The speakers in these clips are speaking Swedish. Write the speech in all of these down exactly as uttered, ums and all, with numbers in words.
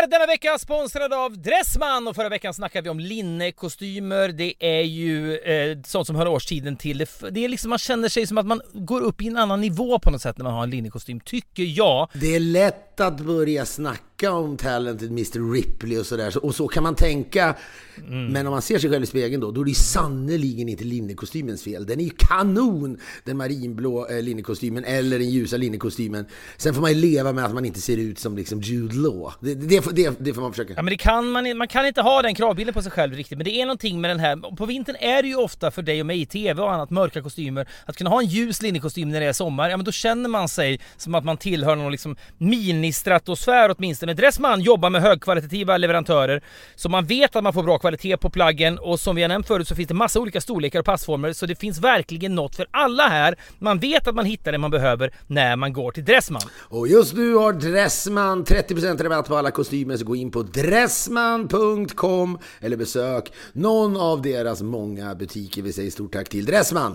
denna vecka sponsrad av Dressman, och förra veckan snackade vi om linnekostymer. Det är ju eh, sånt som hör årstiden till. Det, det är liksom, man känner sig som att man går upp i en annan nivå på något sätt när man har en linnekostym, tycker jag. Det är lätt att börja snacka om talented mister Ripley och sådär, och så kan man tänka. Mm. Men om man ser sig själv i spegeln då, då är det sannoliken inte linnekostymens fel. Den är ju kanon, den marinblå eh, linnekostymen eller den ljusa linnekostymen. Sen får man ju leva med att man inte ser ut som liksom Jude Law. Det, det, det, det får man försöka. Ja, men det kan man, man kan inte ha den kravbilden på sig själv riktigt, men det är någonting med den här. På vintern är det ju ofta för dig och mig i tv och annat mörka kostymer att kunna ha en ljus linnekostym när det är sommar. Ja, men då känner man sig som att man tillhör någon liksom mini-stratosfär åtminstone. Dressman jobbar med högkvalitativa leverantörer, så man vet att man får bra kvalitet på plaggen, och som vi har nämnt förut så finns det massa olika storlekar och passformer, så det finns verkligen något för alla här. Man vet att man hittar det man behöver när man går till Dressman. Och just nu har Dressman trettio procent rabatt på alla kostymer, så gå in på dressman punkt com eller besök någon av deras många butiker. Vi säger stort tack till Dressman.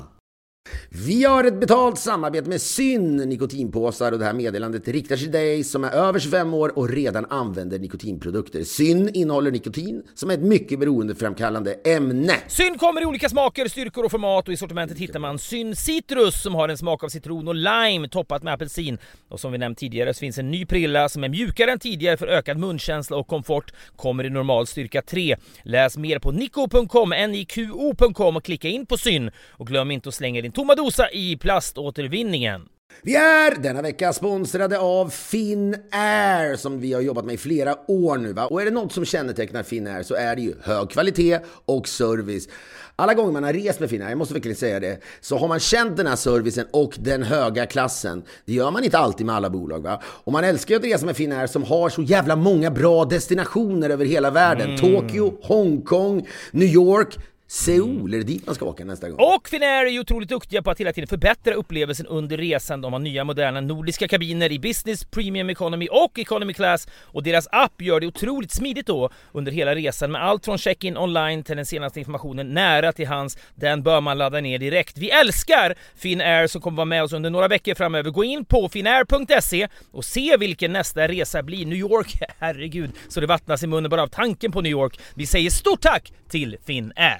Vi har ett betalt samarbete med Syn nikotinpåsar, och det här meddelandet riktar sig till dig som är över tjugofem år och redan använder nikotinprodukter. Syn innehåller nikotin som är ett mycket beroendeframkallande ämne. Syn kommer i olika smaker, styrkor och format, och i sortimentet hittar man Syn Citrus som har en smak av citron och lime toppat med apelsin. Och som vi nämnt tidigare så finns en ny prilla som är mjukare än tidigare för ökad munkänsla och komfort. Kommer i normal styrka tre. Läs mer på nico punkt com, n i q o punkt com, och klicka in på Syn. Och glöm inte att slänga din tomma dosa i plaståtervinningen. Vi är denna vecka sponsrade av Finnair, som vi har jobbat med i flera år nu, va? Och är det något som kännetecknar Finnair så är det ju hög kvalitet och service. Alla gånger man har rest med Finnair, jag måste verkligen säga det, så har man känt den här servicen och den höga klassen. Det gör man inte alltid med alla bolag, va? Och man älskar ju att resa med Finnair som har så jävla många bra destinationer över hela världen. Mm. Tokyo, Hongkong, New York, Seoul, är det dit man ska åka nästa gång? Och Finnair är ju otroligt duktiga på att hela tiden förbättra upplevelsen under resan. De har nya moderna nordiska kabiner i business, premium economy och economy class, och deras app gör det otroligt smidigt då under hela resan, med allt från check-in online till den senaste informationen nära till hands. Den bör man ladda ner direkt. Vi älskar Finnair som kommer vara med oss under några veckor framöver. Gå in på finnair punkt se och se vilken nästa resa blir. New York, herregud, så det vattnas i munnen bara av tanken på New York. Vi säger stort tack till Finnair.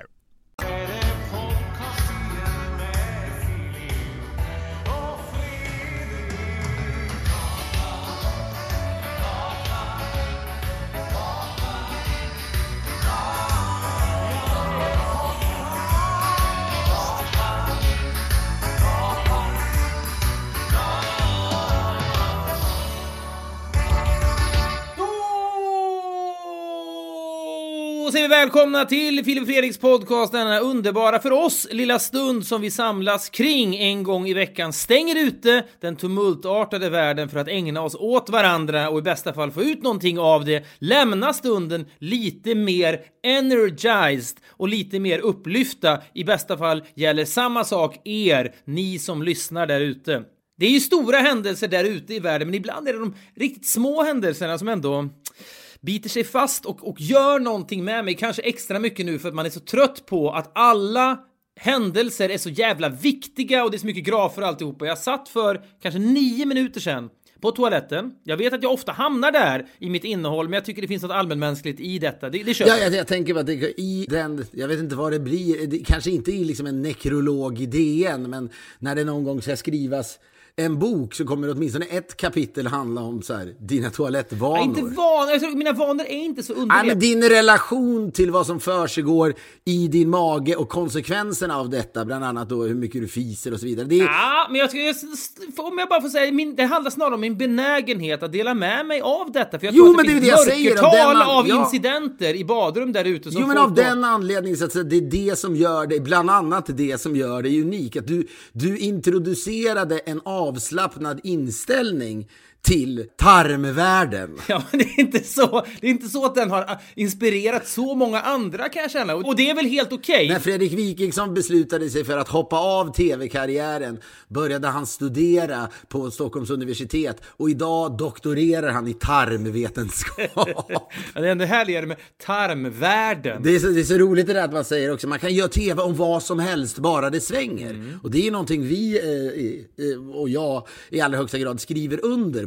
Och så är vi välkomna till Filip och Fredriks podcast, denna underbara för oss lilla stund som vi samlas kring en gång i veckan. Stänger ute den tumultartade världen för att ägna oss åt varandra och i bästa fall få ut någonting av det. Lämna stunden lite mer energized och lite mer upplyfta. I bästa fall gäller samma sak er, ni som lyssnar där ute. Det är ju stora händelser där ute i världen, men ibland är det de riktigt små händelserna som ändå biter sig fast och, och gör någonting med mig, kanske extra mycket nu för att man är så trött på att alla händelser är så jävla viktiga och det är så mycket grafer och alltihopa. Jag satt för kanske nio minuter sedan på toaletten. Jag vet att jag ofta hamnar där i mitt innehåll, men jag tycker det finns något allmänmänskligt i detta. Det, det kör. Ja, jag, jag tänker att det, i den, jag vet inte vad det blir, det, kanske inte i liksom en nekrolog i D N, men när det någon gång ska skrivas en bok så kommer det åtminstone ett kapitel handla om så här, dina toalettvanor. Ja, inte vanor, alltså, mina vanor är inte så underliga. Nej, men din relation till vad som försiggår i din mage och konsekvenserna av detta, bland annat då hur mycket du fiser och så vidare. Det är... Ja, men jag ska, jag, om jag bara får säga, min, det handlar snarare om min benägenhet att dela med mig av detta. För jag jo, tror att men det, det finns är det jag säger. mörkertal av, av ja. incidenter i badrum där ute. Jo, men av då... den anledningen så att det är det som gör det, bland annat det som gör det unik. Att du, du introducerade en avslappnad inställning till tarmvärlden. Ja, men det är inte så. Det är inte så att den har inspirerat så många andra, kan jag känna. Och det är väl helt okej. Okay. När Fredrik Wikingsson beslutade sig för att hoppa av tv-karriären började han studera på Stockholms universitet och idag doktorerar han i tarmvetenskap. Ja, det är ändå härligare med tarmvärlden. Det är så, det är så roligt det där att man säger också, man kan göra tv om vad som helst bara det svänger. Mm. Och det är någonting vi eh, och jag i allra högsta grad skriver under på.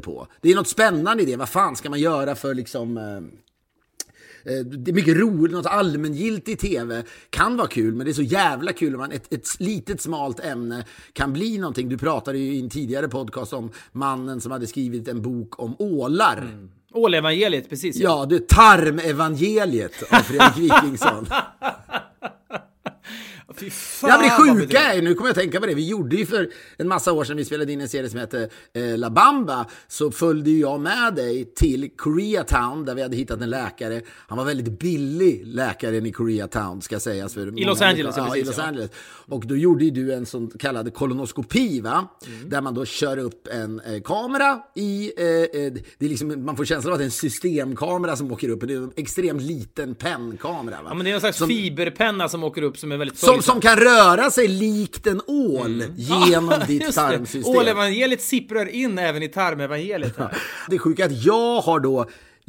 på. Det är något spännande i det. Vad fan ska man göra för liksom... Eh, det är mycket roligt, något allmängiltigt i tv kan vara kul, men det är så jävla kul om man ett, ett litet smalt ämne kan bli någonting. Du pratade ju i en tidigare podcast om mannen som hade skrivit en bok om ålar. Mm. Ålevangeliet, precis. Ja, det är Tarmevangeliet av Fredrik Wikingsson. Fy fan, jag blir sjuka är, nu kommer jag tänka på det. Vi gjorde ju för en massa år sedan, vi spelade in en serie som heter eh, La Bamba, så följde ju jag med dig till Koreatown där vi hade hittat en läkare. Han var väldigt billig, läkaren i Koreatown ska sägas. För I Los Angeles. Ja, precis, i Los ja. Angeles. Och då gjorde ju du en sån kallad kolonoskopi, va? Mm. Där man då kör upp en eh, kamera i, eh, eh, det är liksom, man får känslan av att det är en systemkamera som åker upp. Det är en extremt liten pennkamera, va? Ja, men det är en slags som, fiberpenna som åker upp som är väldigt som, som kan röra sig likt en ål mm. genom ah, ditt tarmsystem. Ålevangeliet sipprar in även i tarmevangeliet. Det är sjukt att jag har då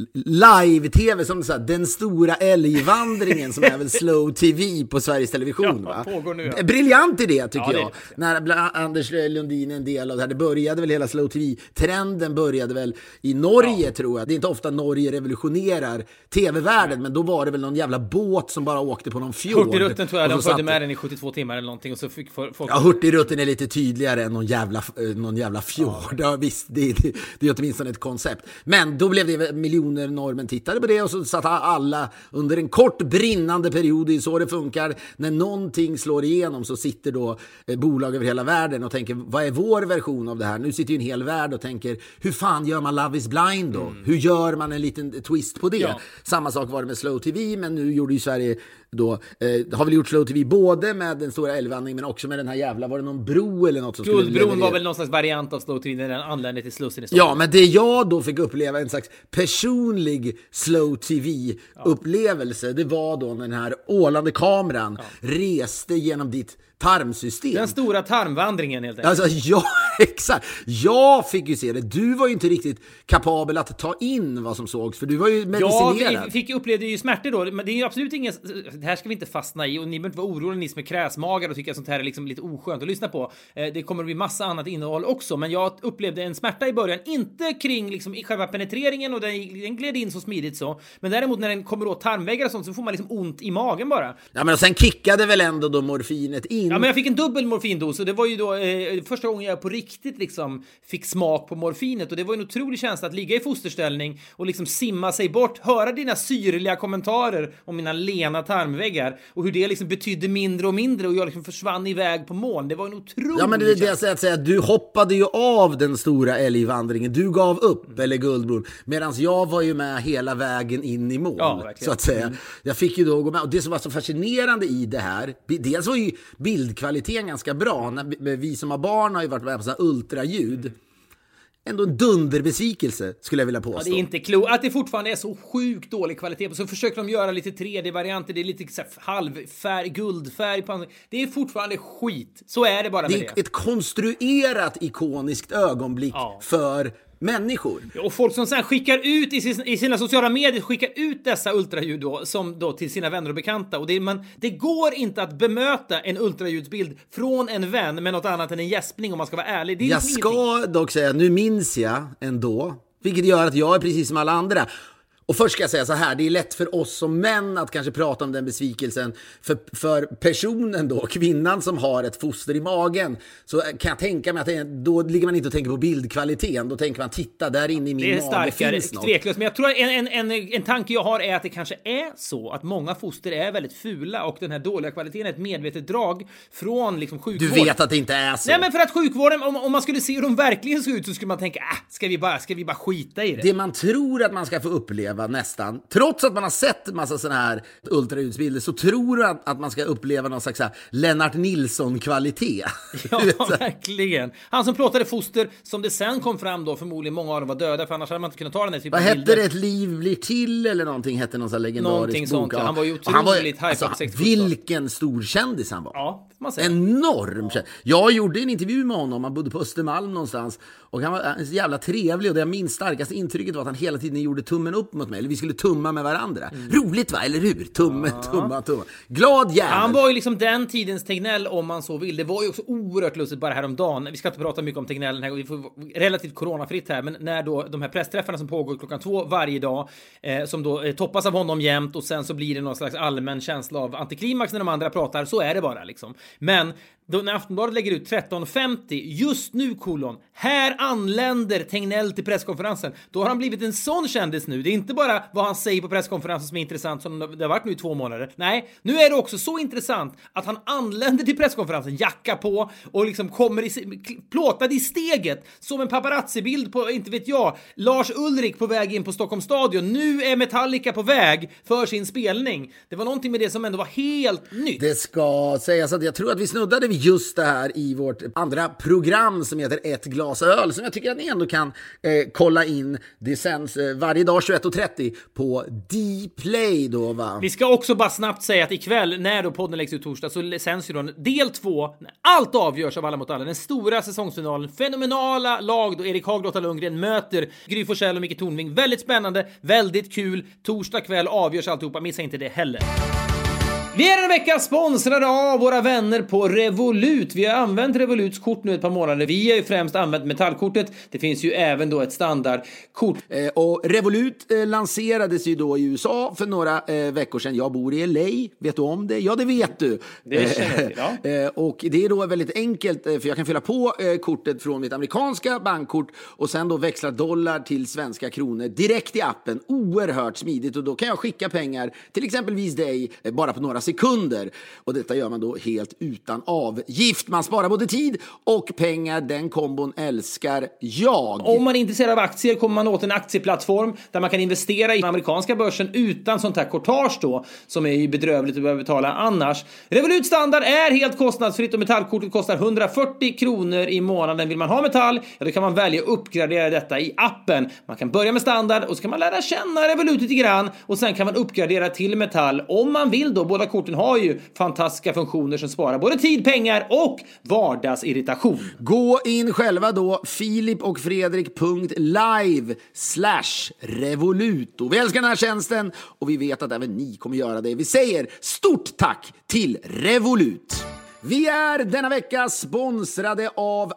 live-tv som så här, den stora älgvandringen som är väl slow tv på Sveriges Television, ja, va? Pågår nu, ja. Briljant idé tycker ja, jag. När bland Anders Lundin är en del av det här. Det började väl hela slow tv-trenden började väl i Norge, ja. tror jag. Det är inte ofta Norge revolutionerar tv-världen, ja. men då var det väl någon jävla båt som bara åkte på någon fjord. Hurtigrutten tror jag, de följde med den i sjuttiotvå timmar eller någonting och så fick folk... Ja, Hurtigrutten är lite tydligare än någon jävla, någon jävla fjord. Ja. Ja, visst, det, det, det är åtminstone ett koncept. Men då blev det miljoner normen tittade på det och så satt alla under en kort brinnande period. Det är så det funkar. När någonting slår igenom så sitter då eh, bolag över hela världen och tänker, vad är vår version av det här? Nu sitter ju en hel värld och tänker, hur fan gör man Love is blind då? Mm. Hur gör man en liten twist på det? Ja. Samma sak var det med slow tv, men nu gjorde ju Sverige då, eh, har väl gjort slow tv både med den stora älgvandringen men också med den här jävla, var det någon bro eller något som Guldbron var väl någon slags variant av slow tv när den anlände till Slussen i Stockholm. Ja, men det jag då fick uppleva en slags personlig slow tv-upplevelse, ja. det var då när den här ålande kameran ja. reste genom ditt tarmsystem. Den stora tarmvandringen helt enkelt. Alltså, ja, exakt. Jag fick ju se det. Du var ju inte riktigt kapabel att ta in vad som sågs, för du var ju medicinerad. Jag fick upplevde ju smärtor då, men det är ju absolut ingen... Det här ska vi inte fastna i, och ni behöver inte vara oroliga, ni som är kräsmagar och tycker att sånt här är liksom lite oskönt att lyssna på. Det kommer att bli massa annat innehåll också, men jag upplevde en smärta i början, inte kring liksom själva penetreringen, och den, den gled in så smidigt så, men däremot när den kommer åt tarmväggar och sånt så får man liksom ont i magen bara. Ja, men och sen kickade väl ändå då morfinet in. Ja, men jag fick en dubbel morfindos, och det var ju då eh, första gången jag på riktigt liksom fick smak på morfinet, och det var en otrolig känsla att ligga i fosterställning och liksom simma sig bort, höra dina syrliga kommentarer om mina lena tarmväggar och hur det liksom betydde mindre och mindre, och jag liksom försvann iväg på moln. Det var en otrolig Ja, men det är det jag säger, att säga, du hoppade ju av den stora älgvandringen, du gav upp, mm. eller Guldbron, medan jag var ju med hela vägen in i mål, ja, så att säga. Mm. Jag fick ju då gå med, och det som var så fascinerande i det här, dels var ju bildkvaliteten ganska bra, när vi som har barn har ju varit med på så här ultraljud. Ändå en dunderbesvikelse skulle jag vilja påstå. Ja, det är inte klokt att det fortfarande är så sjukt dålig kvalitet. Så försöker de göra lite tre D-varianter. Det är lite så här halvfärg, guldfärg på. Det är fortfarande skit. Så är det bara med det. Det är ett konstruerat ikoniskt ögonblick ja. för människor. Och folk som sen skickar ut i sina, i sina sociala medier, skickar ut dessa ultraljud då, som då till sina vänner och bekanta. Och det, man, det går inte att bemöta en ultraljudsbild från en vän med något annat än en gäspning, om man ska vara ärlig. Det är jag ska ingenting. Dock säga, nu minns jag ändå, vilket gör att jag är precis som alla andra. Och först ska jag säga så här, det är lätt för oss som män att kanske prata om den besvikelsen. För, för personen då, kvinnan som har ett foster i magen, så kan jag tänka mig att då ligger man inte och tänker på bildkvaliteten. Då tänker man, titta, där inne i min mage starkare, finns något. Tveklöst, men jag tror en, en, en, en tanke jag har är att det kanske är så att många foster är väldigt fula, och den här dåliga kvaliteten är ett medvetet drag från liksom sjukvård. Du vet att det inte är så. Nej, men för att sjukvården, om, om man skulle se hur de verkligen ser ut, så skulle man tänka, äh, ska vi bara, ska vi bara skita i det? Det man tror att man ska få uppleva nästan, trots att man har sett en massa sådana här ultraljudsbilder, så tror du att, att man ska uppleva någon slags här Lennart Nilsson-kvalitet. Ja, verkligen. Han som plåtade foster, som det sen kom fram då, förmodligen många av dem var döda, för annars hade man inte kunnat ta den här typen av bilder. Vad hette det? Ett liv blir till, eller någonting hette någon sån legendarisk någonting bok. Sånt, ja. Han var ju otroligt han var, hype alltså, vilken stor kändis han var. Ja, man säger. Enorm kändis. Jag gjorde en intervju med honom, han bodde på Östermalm någonstans, och han var så jävla trevlig, och det jag minns starkaste intrycket var att han hela tiden gjorde tummen upp mot åt mig, eller vi skulle tumma med varandra. Mm. Roligt va, eller hur? Tumme, ja. tumma, tumma. Glad jävel. Han var ju liksom den tidens Tegnell om man så vill. Det var ju också oerhört lustigt bara häromdagen. Vi ska inte prata mycket om Tegnell den här gången. Vi får relativt coronafritt här, men när då de här pressträffarna som pågår klockan två varje dag, eh, som då eh, toppas av honom jämt, och sen så blir det någon slags allmän känsla av antiklimax när de andra pratar, så är det bara liksom. Men då när Aftonbladet lägger ut tretton femtio, just nu kolon, här anländer Tegnell till presskonferensen, då har han blivit en sån kändis nu. Det är inte bara vad han säger på presskonferensen som är intressant, som det har varit nu i två månader. Nej, nu är det också så intressant att han anländer till presskonferensen, jacka på och liksom kommer i, plåtad i steget som en paparazzi-bild på, inte vet jag, Lars Ulrik på väg in på Stockholms stadion. Nu är Metallica på väg för sin spelning. Det var någonting med det som ändå var helt nytt. Det ska sägas att jag tror att vi snuddade vid just det här i vårt andra program som heter Ett glas öl, som jag tycker att ni ändå kan eh, kolla in. Det sänds eh, varje dag tjugoett och trettio på D-Play då, va? Vi ska också bara snabbt säga att ikväll, när då podden läggs ut torsdag, så sänds ju då del två, när allt avgörs av Alla mot alla. Den stora säsongsfinalen, fenomenala lag då Erik Haag, Lotta Lundgren möter Gry Forssell och Micke Tornving. Väldigt spännande, väldigt kul. Torsdag kväll avgörs alltihopa, missa inte det heller. Vi är den vecka sponsrade av våra vänner på Revolut. Vi har använt Revoluts kort nu ett par månader. Vi har ju främst använt metallkortet. Det finns ju även då ett standardkort. Eh, och Revolut eh, lanserades ju då i U S A för några eh, veckor sedan. Jag bor i L A. Vet du om det? Ja, det vet du. Det känner jag till, ja. Eh, och det är då väldigt enkelt, eh, för jag kan fylla på eh, kortet från mitt amerikanska bankkort och sen då växla dollar till svenska kronor direkt i appen. Oerhört smidigt, och då kan jag skicka pengar till exempelvis dig eh, bara på några sekunder, och detta gör man då helt utan avgift. Man sparar både tid och pengar. Den kombon älskar jag. Om man är intresserad av aktier kommer man åt en aktieplattform där man kan investera i den amerikanska börsen utan sånt här courtage då, som är ju bedrövligt att behöva betala annars. Revolut standard är helt kostnadsfritt och metallkortet kostar hundrafyrtio kronor i månaden. Vill man ha metall, ja då kan man välja att uppgradera detta i appen. Man kan börja med standard och så kan man lära känna Revolut lite grann, och sen kan man uppgradera till metall om man vill då. Båda korten har ju fantastiska funktioner som sparar både tid, pengar och vardagsirritation. Gå in själva då, filip och fredrik punkt live slash revolut. Och vi älskar den här tjänsten och vi vet att även ni kommer göra det. Vi säger stort tack till Revolut. Vi är denna vecka sponsrade av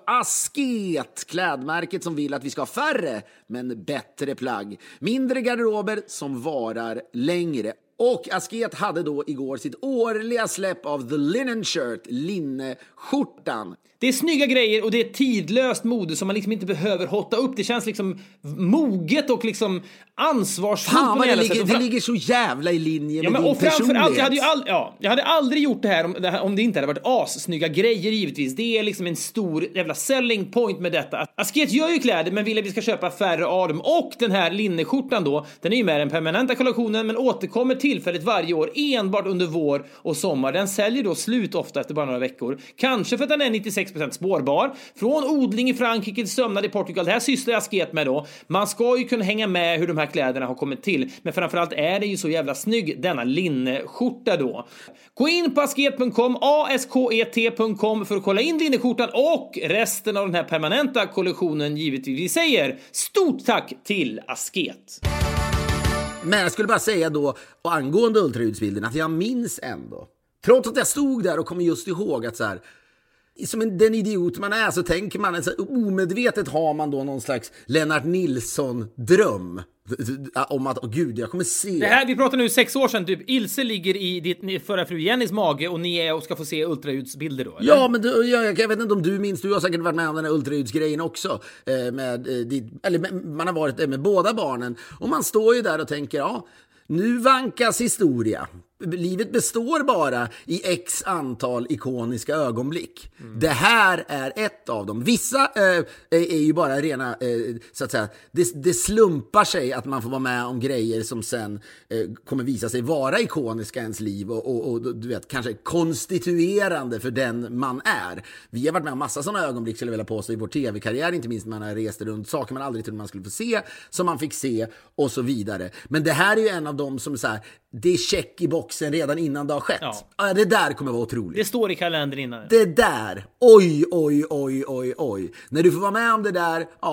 Asket, klädmärket som vill att vi ska ha färre men bättre plagg. Mindre garderober som varar längre. Och Asket hade då igår sitt årliga släpp av The Linen Shirt, linneskjortan. Det är snygga grejer och det är tidlöst mode som man liksom inte behöver hotta upp. Det känns liksom moget och liksom ansvarsfullt. Fan vad det ligger, det ligger så jävla i linje med ja, men, din och personlighet. Jag hade, ju all, ja, jag hade aldrig gjort det här om det, här om det inte hade varit assnygga grejer givetvis. Det är liksom en stor jävla selling point med detta. Asket gör ju kläder men vill att vi ska köpa färre av dem. Och den här linneskjortan då, den är ju med den permanenta kollektionen men återkommer tillfälligt varje år enbart under vår och sommar. Den säljer då slut ofta efter bara några veckor. Kanske för att den är nittiosex procent spårbar. Från odling i Frankrike till sömnad i Portugal. Det här sysslar Asket med då. Man ska ju kunna hänga med hur de här kläderna har kommit till. Men framförallt är det ju så jävla snygg denna linneskjorta då. Gå in på asket punkt com, A S K E T punkt com för att kolla in linneskjortan och resten av den här permanenta kollektionen givetvis. Vi säger stort tack till Asket. Men jag skulle bara säga då, och angående ultraljudsbilden, att jag minns ändå, trots att jag stod där och kom just ihåg att så här, som en, den idiot man är, så tänker man, så här, omedvetet har man då någon slags Lennart Nilsson-dröm om att, åh gud, jag kommer se. Det här, vi pratar nu sex år sedan typ, Ilse ligger i ditt förra fru Jennys mage och ni är och ska få se ultraljudsbilder då, eller? Ja, men du, jag, jag vet inte om du minns, du har säkert varit med om den här ultraljudsgrejen också, eh, med, eh, dit, eller med, man har varit med båda barnen, och man står ju där och tänker, ja, nu vankas historia. Livet består bara i x antal ikoniska ögonblick. Mm. Det här är ett av dem. Vissa eh, är ju bara rena, eh, så att säga, det, det slumpar sig att man får vara med om grejer som sen eh, kommer visa sig vara ikoniska i ens liv och, och, och du vet, kanske konstituerande för den man är. Vi har varit med om massa sådana ögonblick, skulle jag vilja påstå, i vår tv-karriär, inte minst när man har rest runt saker man aldrig trodde man skulle få se, som man fick se och så vidare. Men det här är ju en av dem som så här, det är check i boxen redan innan det har skett. Ja. Ja, det där kommer vara otroligt. Det står i kalendern innan. Det där, oj, oj, oj, oj, oj. När du får vara med om det där, ja,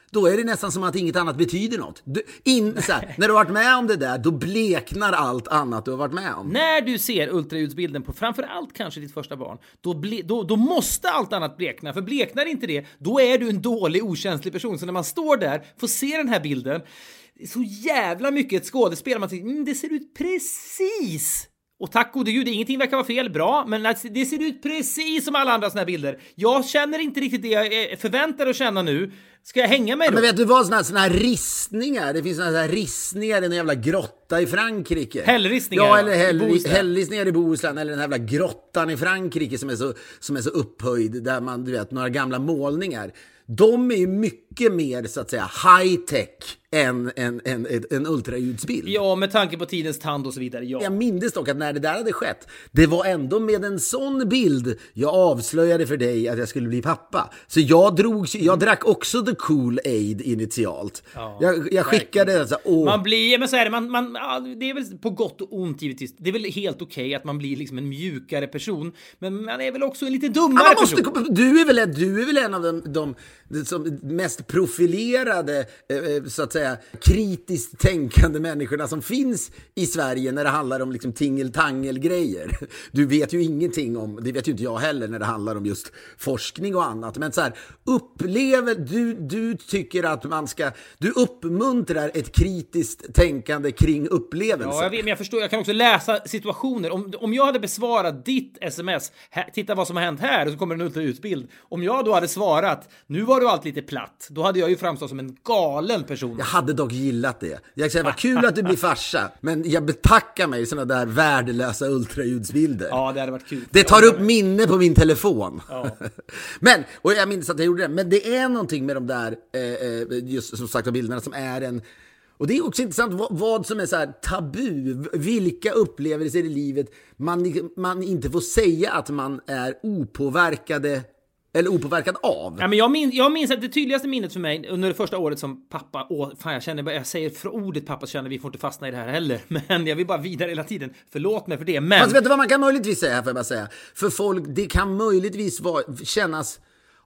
då är det nästan som att inget annat betyder något. Du, in, så här, när du har varit med om det där, då bleknar allt annat du har varit med om. När du ser ultraljudsbilden på framförallt kanske ditt första barn, då, ble, då, då måste allt annat blekna. För bleknar inte det, då är du en dålig, okänslig person. Så när man står där, får se den här bilden, så jävla mycket ett skådespel, man tänker, mm, det ser ut precis. Och tack gode gud, ingenting verkar vara fel, bra, men det ser ut precis som alla andra såna här bilder. Jag känner inte riktigt det jag förväntar att känna nu. Ska jag hänga mig då? Ja, men vet du vad, såna här, såna här ristningar, det finns såna här ristningar i en jävla grotta i Frankrike. Hällristningar? Ja, eller häll, i hällristningar i Bohuslän, eller den här jävla grottan i Frankrike som är så, som är så upphöjd, där man, du vet, några gamla målningar. De är ju mycket mer, så att säga, high-tech än en, en, en, en ultraljudsbild. Ja, med tanke på tidens tand och så vidare, ja. Jag minns dock att när det där hade skett, det var ändå med en sån bild jag avslöjade för dig att jag skulle bli pappa. Så jag, drog, jag drack också the Kool-Aid initialt. Ja, jag, jag skickade det så här, man blir, men så är det, man, man, det är väl på gott och ont givetvis. Det är väl helt okej okay att man blir liksom en mjukare person, men man är väl också en lite dummare ja, måste, person. Du är, väl, du är väl en av de, de, de som mest profilerade, så att säga, kritiskt tänkande människorna som finns i Sverige när det handlar om liksom tingeltangel-grejer. Du vet ju ingenting om, det vet ju inte jag heller när det handlar om just forskning och annat, men så här, upplever du, du tycker att man ska, du uppmuntrar ett kritiskt tänkande kring upplevelser. Ja, jag vet, men jag förstår, jag kan också läsa situationer. Om, om jag hade besvarat ditt sms, här, titta vad som har hänt här, och så kommer en ultraljudsbild. Om jag då hade svarat, nu var du allt lite platt, då hade jag ju framstått som en galen person. Jag hade dock gillat det. Jag säger, vad kul att du blir farsa, men jag betackar mig såna där värdelösa ultraljudsbilder. Ja, det hade varit kul. Det tar upp minne på min telefon. Ja. Men, och jag minns att jag gjorde det, men det är någonting med de där eh, just som sagt bilderna som är en, och det är också intressant vad, vad som är så här tabu, vilka upplevelser i livet man, man inte får säga att man är opåverkade eller opåverkad av. Ja, men jag, min, jag minns att det tydligaste minnet för mig under det första året som pappa, åh, fan jag känner, jag säger för ordet pappa, känner vi får inte fastna i det här heller, men jag vill bara vidare hela tiden, förlåt mig för det, men... Fast vet du vad man kan möjligtvis säga, för, bara säga? För folk, det kan möjligtvis vara, kännas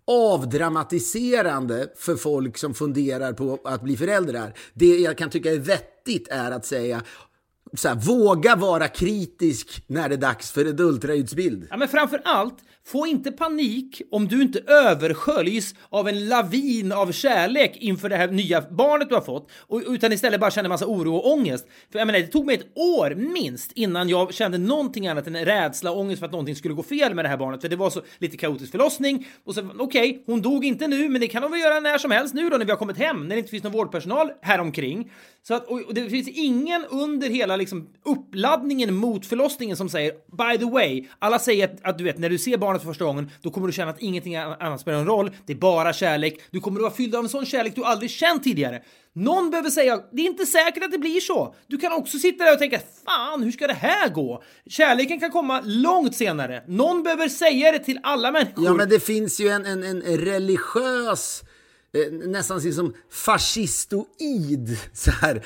avdramatiserande för folk som funderar på att bli föräldrar. Det jag kan tycka är vettigt är att säga, så här, våga vara kritisk när det är dags för ett ultraljudsbild. Ja, men framför allt, få inte panik om du inte översköljs av en lavin av kärlek inför det här nya barnet du har fått, och, utan istället bara känner massa oro och ångest. För jag menar, det tog mig ett år minst innan jag kände någonting annat än rädsla och ångest för att någonting skulle gå fel med det här barnet. För det var så lite kaotisk förlossning, och så, okej, okay, hon dog inte nu, men det kan hon väl göra när som helst nu då när vi har kommit hem, när det inte finns någon vårdpersonal här omkring. Så att, och det finns ingen under hela liksom uppladdningen mot förlossningen som säger, by the way, alla säger att, att du vet, när du ser barnet för första gången, då kommer du känna att ingenting annat spelar en roll, det är bara kärlek, du kommer att vara fylld av en sån kärlek du aldrig känt tidigare. Någon behöver säga, det är inte säkert att det blir så. Du kan också sitta där och tänka, fan, hur ska det här gå? Kärleken kan komma långt senare. Någon behöver säga det till alla människor. Ja, men det finns ju en, en, en religiös, nästan som fascistoid så här,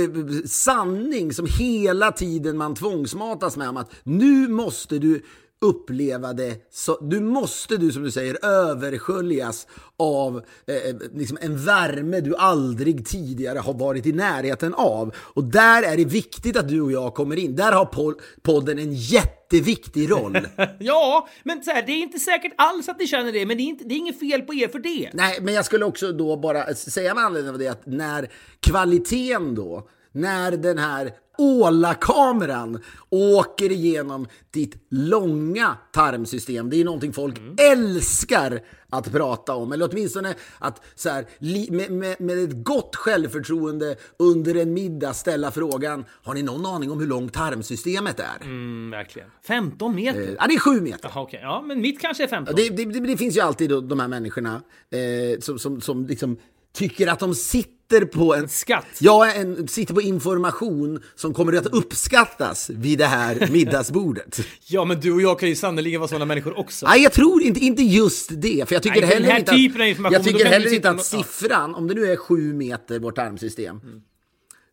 sanning som hela tiden man tvångsmatas med, om att nu måste du uppleva det, så du måste du som du säger översköljas av eh, liksom en värme du aldrig tidigare har varit i närheten av, och där är det viktigt att du och jag kommer in. Där har podden en jätteviktig roll. Ja, men så här, det är inte säkert alls att ni känner det, men det är, inte, det är inget fel på er för det. Nej, men jag skulle också då bara säga med anledning av det att när kvaliteten då, när den här Åla-kameran åker igenom ditt långa tarmsystem. Det är någonting folk mm. älskar att prata om. Eller åtminstone att så här, med, med, med ett gott självförtroende under en middag ställa frågan, har ni någon aning om hur långt tarmsystemet är? Mm, verkligen. femton meter? Eh, ja, det är sju meter. Aha, okay. Ja, men mitt kanske är femton. Det, det, det, det finns ju alltid då, de här människorna eh, som, som, som liksom tycker att de sitter på en skatt. Ja, en, sitter på information som kommer att uppskattas vid det här middagsbordet. Ja, men du och jag kan ju sannolikt vara sådana människor också. Nej, jag tror inte, inte just det. För jag tycker Nej, heller inte att, jag tycker heller inte att siffran, om det nu är sju meter vårt tarmsystem, mm.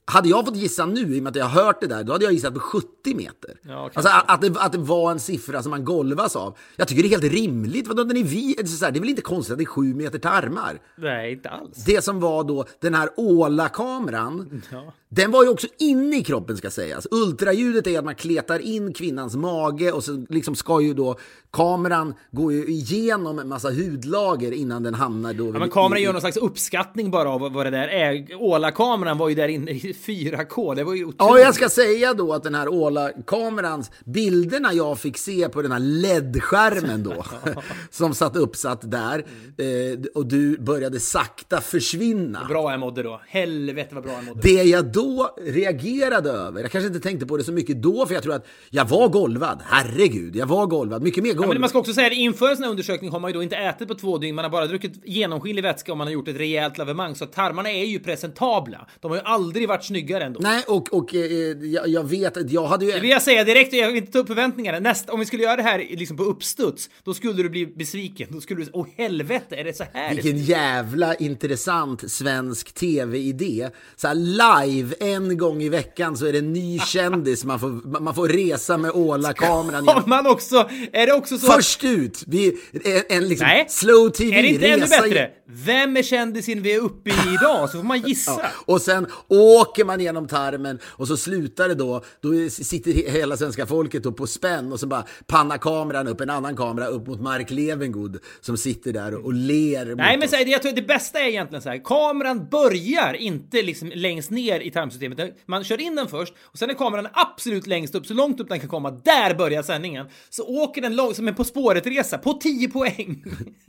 hade jag fått gissa nu, i och med att jag har hört det där, då hade jag gissat på sjuttio meter. Ja, alltså att det, att det var en siffra som man golvas av. Jag tycker det är helt rimligt. Vadå, den är vi, det, är så här, det är väl inte konstigt att det är sju meter tarmar? Nej, inte alls. Det som var då, den här Åla-kameran, ja. den var ju också inne i kroppen, ska sägas. Ultraljudet är att man kletar in kvinnans mage och så liksom ska ju då kameran gå ju igenom en massa hudlager innan den hamnar då. Ja, men kameran gör någon slags uppskattning bara av vad det där är. Åla-kameran var ju där inne i fyra K. Det var ju otroligt. Ja, jag ska säga då att den här Åla-kamerans bilderna jag fick se på den här L E D-skärmen då som satt uppsatt där eh, och du började sakta försvinna. Bra jag mådde då. Helvete vad bra jag mådde. Det jag då reagerade över, jag kanske inte tänkte på det så mycket då, för jag tror att jag var golvad. Herregud, jag var golvad. Mycket mer golvad. Ja, men man ska också säga att inför en sån här undersökning har man ju då inte ätit på två dygn. Man har bara druckit genomskinlig vätska och man har gjort ett rejält lavemang. Så tarmarna är ju presentabla. De har ju aldrig varit snyggare ändå. Nej, och, och eh, jag, jag vet att jag hade ju... Det vill jag säga direkt, jag vill inte ta upp förväntningarna. Nästa, om vi skulle göra det här liksom på uppstuds, då skulle du bli besviken. Då skulle du säga, åh helvete, är det så här? Vilken jävla intressant svensk tv-idé. Så här live, en gång i veckan så är det en ny kändis. Man får, man får resa med Åla-kameran. Har man också, är det också så först att... ut, vi, en, en liksom Nej. slow tv. Är det inte ännu bättre? I... Vem är kändisen vi är uppe i idag? Så får man gissa. Ja. Och sen åker man genom tarmen och så slutar det då. Då sitter hela svenska folket då på spänn och så bara pannar kameran upp, en annan kamera upp mot Mark Levengood som sitter där och ler. Nej, men så här, jag tror att det bästa är egentligen så här. Kameran börjar inte liksom längst ner i tarmsystemet. Man kör in den först och sen är kameran absolut längst upp, så långt upp den kan komma. Där börjar sändningen. Så åker den långt som en På spåret-resa på tio poäng.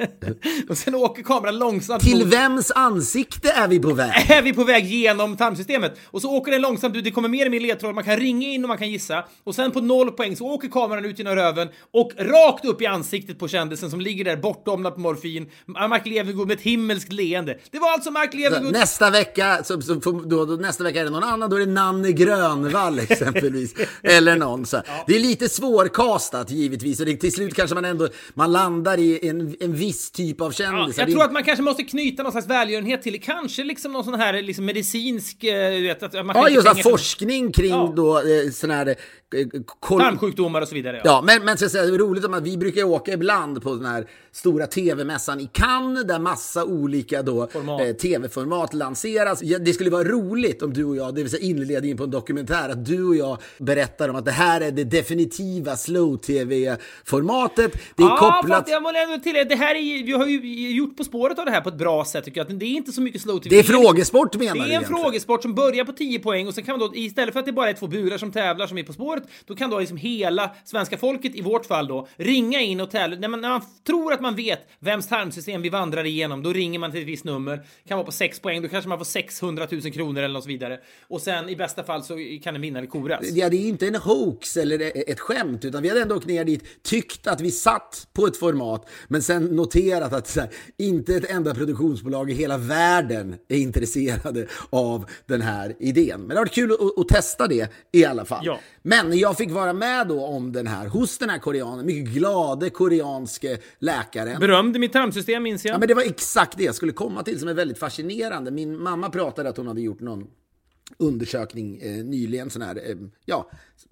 Och sen åker kameran långsamt. Till mot... vems ansikte är vi på väg? Är vi på väg genom tarmsystemet? Och så åker den långsamt ut. Det kommer mer och mer ledtrådar. Man kan ringa in och man kan gissa. Och sen på noll poäng så åker kameran ut genom röven och rakt upp i ansiktet på kändisen som ligger där bortomnad på morfin. Mark Levengood med ett himmelskt leende. Det var alltså Mark Levengood. Nästa vecka så, så, då, då, nästa vecka är det någon annan. Då är det Nanne Grönvall exempelvis. Eller någon så. Ja. Det är lite svårkastat givetvis. Och det, till slut kanske man ändå man landar i en, en viss typ av kändisar. Ja, jag tror att man kanske måste knyta någon slags välgörenhet till. Kanske liksom någon sån här liksom medicinsk... Vet, att man ja, just forskning kring ja. då sån här... Kol- tarmsjukdomar och så vidare. Ja, ja men, men så säga, det är roligt om att vi brukar åka ibland på den här stora tv-mässan i Cannes där massa olika då eh, tv-format lanseras. Ja, det skulle vara roligt om du och jag, det vill säga inleder in på en dokumentär, att du och jag berättar om att det här är det definitiva slow-tv-formatet. Det är ja, kopplat... fast jag måste ändå till det här är, vi har ju gjort På spåret av det här på ett bra sätt tycker jag. Det är inte så mycket slow-tv. Det är frågesport menar du? Det är en egentligen. Frågesport som börjar på tio poäng och sen kan man då, istället för att det bara är två burar som tävlar som är På spåret, då kan då liksom hela svenska folket i vårt fall då ringa in och tävla. När man, när man tror att man vet vems tarmsystem vi vandrar igenom, då ringer man till ett visst nummer. Kan vara på sex poäng, då kanske man får sexhundratusen kronor eller något så vidare. Och sen i bästa fall så kan den vinna eller koras. Ja, det är inte en hoax eller ett skämt, utan vi hade ändå åkt ner dit, tyckt att vi satt på ett format, men sen noterat att så här, inte ett enda produktionsbolag i hela världen är intresserade av den här idén. Men det har varit kul att, att testa det i alla fall. Ja. Men jag fick vara med då om den här, hos den här koreanen, mycket glade koreanske läkaren. Berömde mitt tarmsystem, minns jag. Ja, men det var exakt det jag skulle komma till, som är väldigt fascinerande. Min mamma pratade att hon hade gjort någon undersökning eh, nyligen, sån här eh, ja,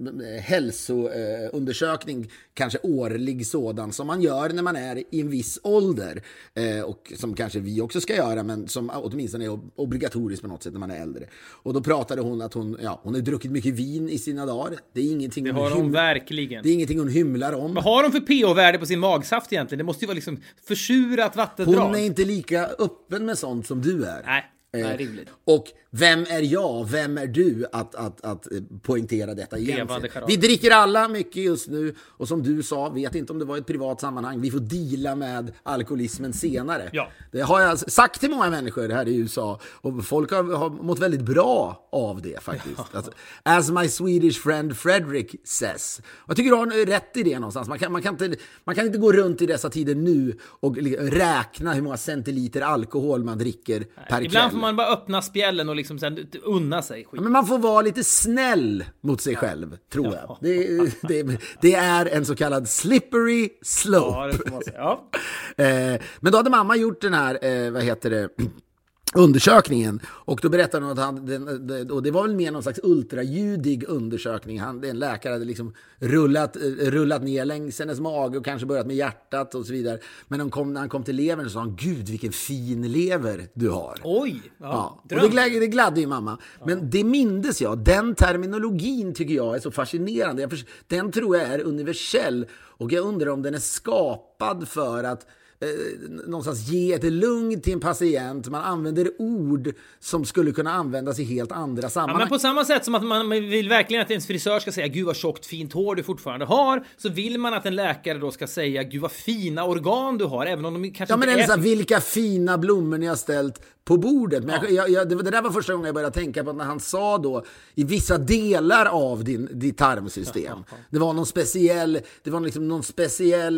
hälsoundersökning, eh, kanske årlig sådan som man gör när man är i en viss ålder eh, och som kanske vi också ska göra, men som åtminstone är obligatoriskt på något sätt när man är äldre. Och då pratade hon att hon, ja, hon har druckit mycket vin i sina dagar. Det är ingenting det har hon, hon verkligen. Det är ingenting hon hymlar om. Vad har hon för pH-värde på sin magsaft egentligen? Det måste ju vara liksom försurat vattendrag. Hon är inte lika öppen med sånt som du är. Nej. Nej, och vem är jag, vem är du att, att, att poängtera detta egentligen? Vi dricker alla mycket just nu och som du sa, vet inte om det var ett privat sammanhang, vi får deala med alkoholismen senare. Ja. Det har jag sagt till många människor här i U S A och folk har, har mått väldigt bra av det faktiskt. Ja. Alltså, as my Swedish friend Fredrik says. Jag tycker du har rätt i det någonstans. Man kan, man, kan inte, man kan inte gå runt i dessa tider nu och räkna hur många centiliter alkohol man dricker Nej, per kväll. Ibland får man bara öppna spjällen och liksom sen unna sig skit. Ja, men man får vara lite snäll mot sig själv, tror jag. Ja. Det, det, det är en så kallad slippery slope. Ja, det får man säga. Ja. eh, men då hade mamma gjort den här, eh, vad heter det, undersökningen, och då berättade hon att han, den, och det var väl mer någon slags ultraljudig undersökning. Han, en läkare hade liksom rullat, rullat ner längs hennes mage och kanske börjat med hjärtat och så vidare. Men han kom, när han kom till levern så sa han, gud vilken fin lever du har. Oj, ja, ja. Och det, gläd, det gladde ju mamma. Ja. Men det mindes jag, den terminologin tycker jag är så fascinerande. Jag för, den tror jag är universell, och jag undrar om den är skapad för att Eh, någonstans ge ett lugn till en patient. Man använder ord som skulle kunna användas i helt andra sammanhang. Ja, men på samma sätt som att man vill verkligen att ens frisör ska säga gud vad tjockt fint hår du fortfarande har, så vill man att en läkare då ska säga gud vad fina organ du har, även om de kanske ja, men inte är... Så här, vilka fina blommor ni har ställt på bordet. Men ja. jag, jag, det, det där var första gången jag började tänka på när han sa då i vissa delar av din, ditt tarmsystem. Ja, ja, ja. Det var någon speciell, det var liksom någon speciell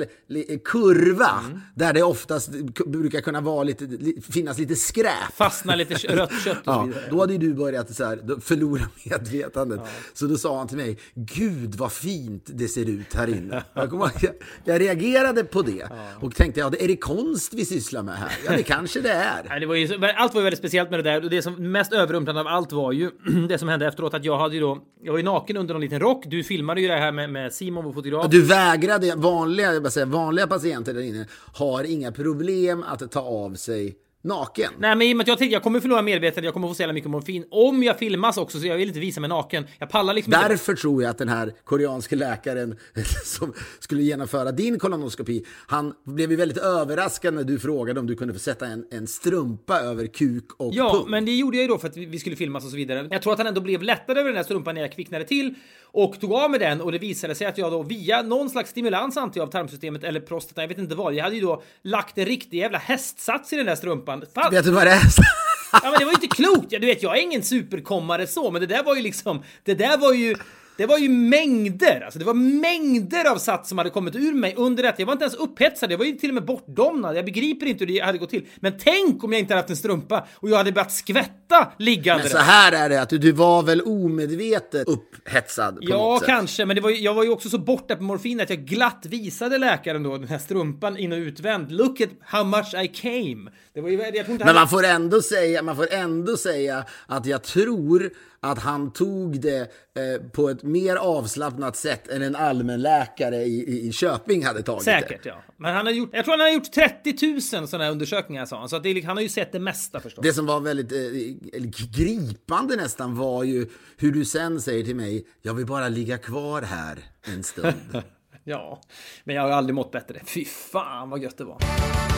kurva mm. där det oftast brukar kunna vara lite, finnas lite skräp. Fastna lite rött kött och ja, vidare. Då hade du börjat så här, förlora medvetandet. Ja. Så då sa han till mig, gud vad fint det ser ut här inne. Jag, kom, jag, jag reagerade på det ja. och tänkte, ja, är det konst vi sysslar med här? Ja, det kanske det är. Nej, det var ju, allt var ju väldigt speciellt med det där, och det som mest överrumplande av allt var ju det som hände efteråt, att jag hade ju då, jag var ju naken under en liten rock. Du filmade ju det här med, med Simon, vår fotograf. Ja, du vägrade, vanliga, jag bara säga, vanliga patienter där inne har inga problem att ta av sig naken. Nej, men i och med att jag tänkte jag kommer förlora medvetandet, jag kommer få så mycket morfin om jag filmas också, så jag vill inte visa mig naken. Jag pallar liksom Därför inte. tror jag att den här koreanska läkaren som skulle genomföra din kolonoskopi, han blev ju väldigt överraskad när du frågade om du kunde få sätta en, en strumpa över kuk och ja, pung. Men det gjorde jag ju då för att vi skulle filmas och så vidare. Jag tror att han ändå blev lättad över den här strumpan när jag kvicknade till och tog av med den, och det visade sig att jag då via någon slags stimulans antar av tarmsystemet eller prostatan, jag vet inte vad, jag hade ju då lagt en riktig jävla hästsats i den där strumpan. Fan. Vet du vad det är? Ja, men det var ju inte klokt. Ja, du vet, jag är ingen superkommare så, men det där var ju liksom, det där var ju Det var ju mängder, alltså det var mängder av sats som hade kommit ur mig under det. Jag var inte ens upphetsad, jag var ju till och med bortdomnad. Jag begriper inte hur det hade gått till. Men tänk om jag inte hade haft en strumpa och jag hade börjat skvätta liggande. Men så här är det, att du, du var väl omedvetet upphetsad på ja, något sätt. Kanske, men det var, jag var ju också så borta på morfin att jag glatt visade läkaren då den här strumpan in- och utvänd. Look at how much I came. Det var ju, jag tror inte men man får ändå säga, man får ändå säga att jag tror att han tog det eh, på ett mer avslappnat sätt än en allmänläkare i, i, i Köping hade tagit Säkert, det. Säkert, ja. Men han har gjort, jag tror han har gjort trettio tusen sådana här undersökningar, sa han. Så att det, han har ju sett det mesta förstås. Det som var väldigt eh, gripande nästan var ju hur du sen säger till mig, jag vill bara ligga kvar här en stund. Ja, men jag har aldrig mått bättre. Fy fan vad gött det var.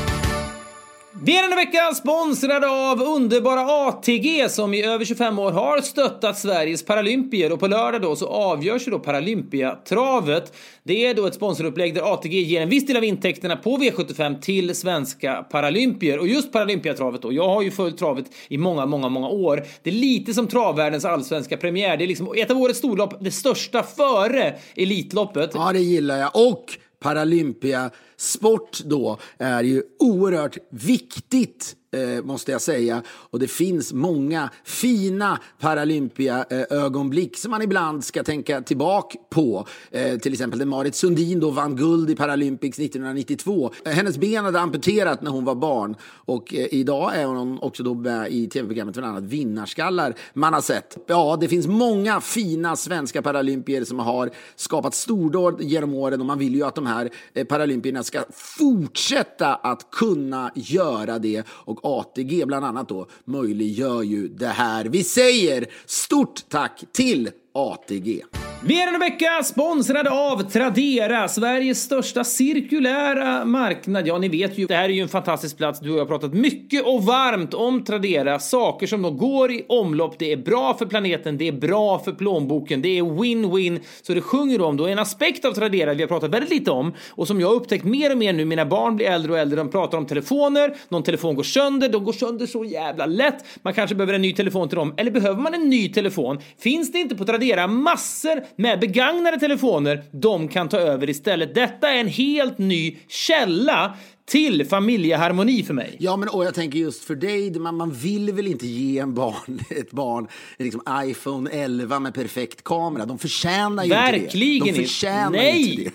Vi är denna vecka sponsrade av underbara A T G som i över tjugofem år har stöttat Sveriges paralympier, och på lördag då så avgörs ju då Paralympiatravet. Det är då ett sponsorupplägg där A T G ger en viss del av intäkterna på V sjuttiofem till svenska paralympier, och just Paralympiatravet då, jag har ju följt travet i många, många, många år. Det är lite som travvärldens allsvenska premiär, det är liksom ett av årets storlopp, det största före Elitloppet. Ja, det gillar jag. Och Paralympia sport då är ju oerhört viktigt, eh, måste jag säga, och det finns många fina Paralympia-ögonblick som man ibland ska tänka tillbaka på. Eh, till exempel när Marit Sundin då vann guld i Paralympics nittonhundranittiotvå. Eh, hennes ben hade amputerat när hon var barn, och eh, idag är hon också då med i tv-programmet för annat Vinnarskallar man har sett. Ja, det finns många fina svenska paralympier som har skapat stordåd genom åren, och man vill ju att de här eh, paralympierna ska fortsätta att kunna göra det, och A T G bland annat då möjliggör ju det här. Vi säger stort tack till A T G. Vi är denna vecka sponsrade av Tradera, Sveriges största cirkulära marknad. Ja, ni vet ju, det här är ju en fantastisk plats. Du och jag har pratat mycket och varmt om Tradera. Saker som då går i omlopp. Det är bra för planeten, det är bra för plånboken. Det är win-win, så det sjunger om. Då en aspekt av Tradera vi har pratat väldigt lite om, och som jag har upptäckt mer och mer nu. Mina barn blir äldre och äldre, de pratar om telefoner. Någon telefon går sönder, de går sönder så jävla lätt. Man kanske behöver en ny telefon till dem. Eller behöver man en ny telefon? Finns det inte på Tradera massor med begagnade telefoner de kan ta över istället? Detta är en helt ny källa till familjeharmoni för mig. Ja, men och jag tänker just för dig, man, man vill väl inte ge en barn, ett barn liksom iPhone elva med perfekt kamera. De förtjänar ju Verkligen inte det. De förtjänar Nej. inte det.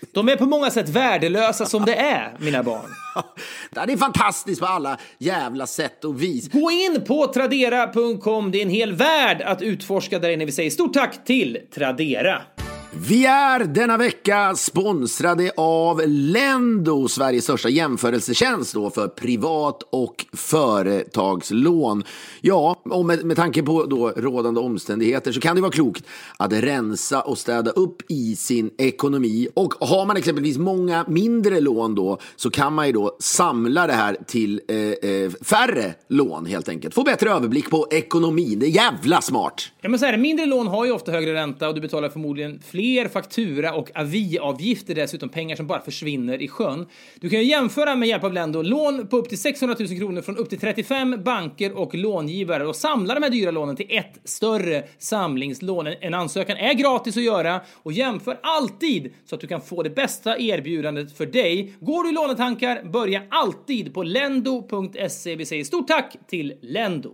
fantastiskt. De är på många sätt värdelösa som det är, mina barn. Det är fantastiskt på alla jävla sätt och vis. Gå in på tradera punkt com. Det är en hel värld att utforska där inne. Vi säger stort tack till Tradera. Vi är denna vecka sponsrade av Lendo, Sveriges största jämförelsetjänst då för privat- och företagslån. Ja, och med, med tanke på då rådande omständigheter så kan det vara klokt att rensa och städa upp i sin ekonomi. Och har man exempelvis många mindre lån då så kan man ju då samla det här till eh, eh, färre lån helt enkelt. Få bättre överblick på ekonomin. Det är jävla smart. Ja, men så här, mindre lån har ju ofta högre ränta och du betalar förmodligen fler faktura och aviavgifter, dessutom pengar som bara försvinner i sjön. Du kan ju jämföra med hjälp av Lendo lån på upp till sexhundratusen kronor från upp till trettiofem banker och långivare och samla de här dyra lånen till ett större samlingslån. En ansökan är gratis att göra och jämför alltid så att du kan få det bästa erbjudandet för dig. Går du i lånetankar, börja alltid på lendo punkt se. Vi säger stort tack till Lendo.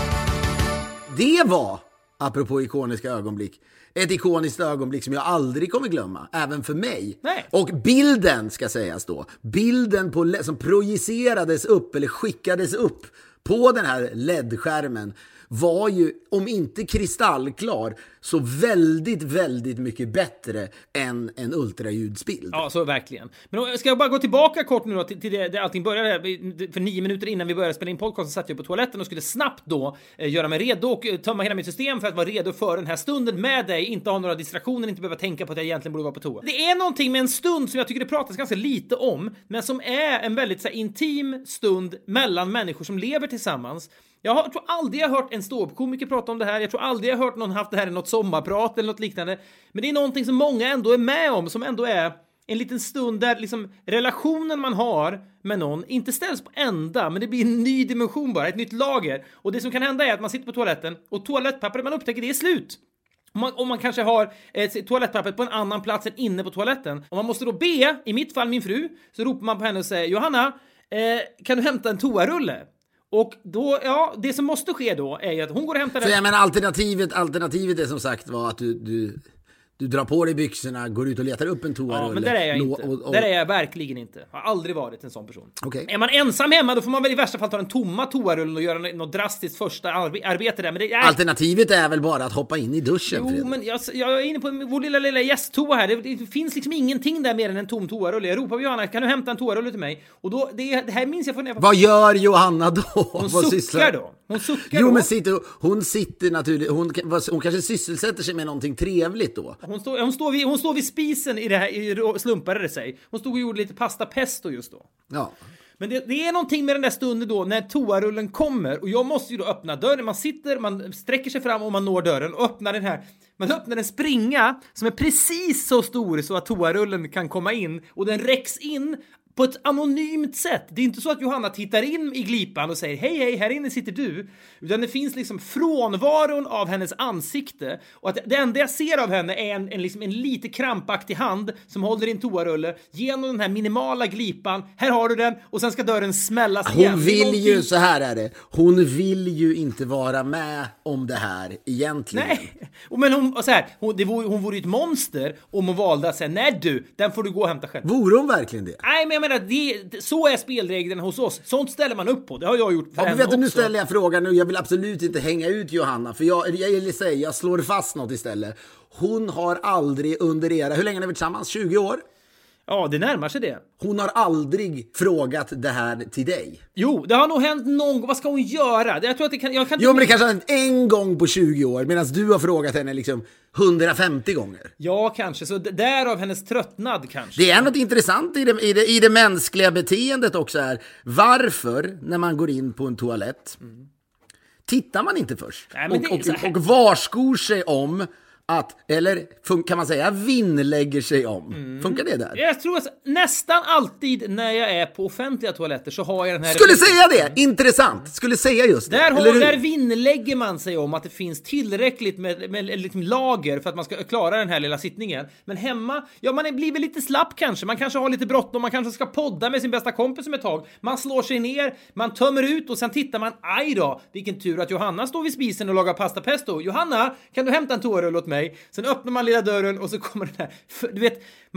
Det var, apropå ikoniska ögonblick, ett ikoniskt ögonblick som jag aldrig kommer glömma, även för mig. Nej. Och bilden, ska sägas då, bilden på, som projicerades upp eller skickades upp på den här L E D-skärmen var ju, om inte kristallklar, så väldigt, väldigt mycket bättre än en ultraljudsbild. Ja, så verkligen. Men då ska jag bara gå tillbaka kort nu då till, till det, det allting började här. För nio minuter innan vi började spela in podcast så satt jag på toaletten och skulle snabbt då eh, göra mig redo och eh, tömma hela mitt system för att vara redo för den här stunden med dig. Inte ha några distraktioner, inte behöva tänka på att jag egentligen borde vara på toa. Det är någonting med en stund som jag tycker det pratas ganska lite om, men som är en väldigt så här, intim stund mellan människor som lever tillsammans. Jag har, tror aldrig jag har hört en ståuppkomiker prata om det här. Jag tror aldrig jag har hört någon haft det här i något sommarprat eller något liknande. Men det är någonting som många ändå är med om, som ändå är en liten stund där liksom relationen man har med någon inte ställs på ända, men det blir en ny dimension bara, ett nytt lager. Och det som kan hända är att man sitter på toaletten och toalettpappret man upptäcker det är slut. Om man, om man kanske har eh, toalettpappret på en annan plats än inne på toaletten. Och man måste då be, i mitt fall min fru, så ropar man på henne och säger: Johanna, eh, kan du hämta en toarulle? Och då, ja, det som måste ske då är ju att hon går och hämtar den. Så jag menar, alternativet, alternativet är som sagt var att du, du, du drar på dig byxorna, går ut och letar upp en toarulle. Ja, men där är jag inte. Och, och... Där är jag verkligen inte. Har aldrig varit en sån person. Okay. Är man ensam hemma, då får man väl i värsta fall ta den tomma toarullen och göra något drastiskt första arbete där. Men det, alternativet är väl bara att hoppa in i duschen. Jo, Fredrik. Men jag, jag är inne på vår lilla, lilla gästtoa här. Det, det finns liksom ingenting där mer än en tom toarulle. Jag ropar på Johanna, kan du hämta en toarulle till mig? Och då, det, det här minns jag från... Vad gör Johanna då? Hon suckar då. Hon suckar jo, då. men sitter, hon sitter naturligt, hon, hon kanske sysselsätter sig med någonting trevligt då. Hon står, hon står, vid, hon står vid spisen i det här, i, slumpade det sig. Hon stod och gjorde lite pasta pesto just då. Ja. Men det, det är någonting med den där stunden då när toarullen kommer och jag måste ju då öppna dörren. Man sitter, man sträcker sig fram och man når dörren och öppnar den här. Man öppnar en springa som är precis så stor så att toarullen kan komma in och den räcks in på ett anonymt sätt. Det är inte så att Johanna tittar in i glipan och säger hej, hej, här inne sitter du. Utan det finns liksom frånvaron av hennes ansikte. Och att det enda jag ser av henne är en, en, liksom en lite krampaktig hand som håller i en toarulle genom den här minimala glipan. Här har du den och sen ska dörren smällas igen. Hon vill någonting... ju, så här är det. Hon vill ju inte vara med om det här egentligen. Nej, men hon, så här, hon, det vore, hon vore ju ett monster om hon valde att säga nej du, den får du gå och hämta själv. Vore hon verkligen det? Nej, men jag menar, det, så är spelreglerna hos oss. Sånt ställer man upp på. Det har jag gjort för ja, henne vet du, också. Nu ställer jag frågan nu. Jag vill absolut inte hänga ut Johanna. För jag, jag, jag, säga, jag slår fast något istället. Hon har aldrig under era... Hur länge har ni varit tillsammans? tjugo år? Ja, det närmar sig det. Hon har aldrig frågat det här till dig. Jo, det har nog hänt någon gång. Vad ska hon göra? Jag tror att det kan... Jag kan jo, men det kanske har hänt en gång på tjugo år. Medan du har frågat henne liksom hundrafemtio gånger. Ja, kanske. Så därav hennes tröttnad kanske. Det är något intressant i det, i det, i det mänskliga beteendet också här. Varför, när man går in på en toalett, mm. tittar man inte först? Nej, och, och, och varskor sig om... Att, eller kan man säga vinnlägger sig om. Mm. Funkar det där? Jag tror att nästan alltid när jag är på offentliga toaletter så har jag den här... Skulle säga det! Intressant! Skulle säga just det. Där, har, där vinnlägger man sig om att det finns tillräckligt med, med, med liksom lager för att man ska klara den här lilla sittningen. Men hemma, ja man blir väl lite slapp kanske. Man kanske har lite bråttom, man kanske ska podda med sin bästa kompis om ett tag. Man slår sig ner, man tömmer ut och sen tittar man, aj då, vilken tur att Johanna står vid spisen och lagar pasta pesto. Johanna, kan du hämta en toarulle åt mig? Sen öppnar man lilla dörren och så kommer den här, du vet, man,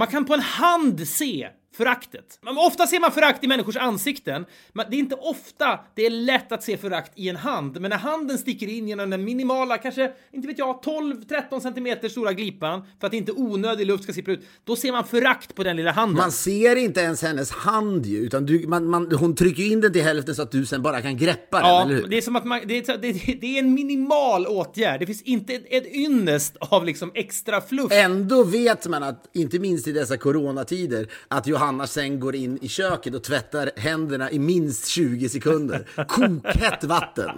kan på en hand se föraktet. Men ofta ser man förakt i människors ansikten, men det är inte ofta det är lätt att se förakt i en hand. Men när handen sticker in genom den minimala, kanske, inte vet jag, tolv tretton centimeter stora glipan för att inte onödig luft ska sippra ut, då ser man förakt på den lilla handen. Man ser inte ens hennes hand ju, utan du, man, man, hon trycker in den till hälften så att du sen bara kan greppa den, ja, eller hur? Det är som att man, det är, det, det är en minimal åtgärd. Det finns inte ett, ett ynnest av liksom extra fluff. Ändå vet man att, inte minst i dessa coronatider, att Johanna sen går in i köket och tvättar händerna i minst tjugo sekunder. Kokhett vatten.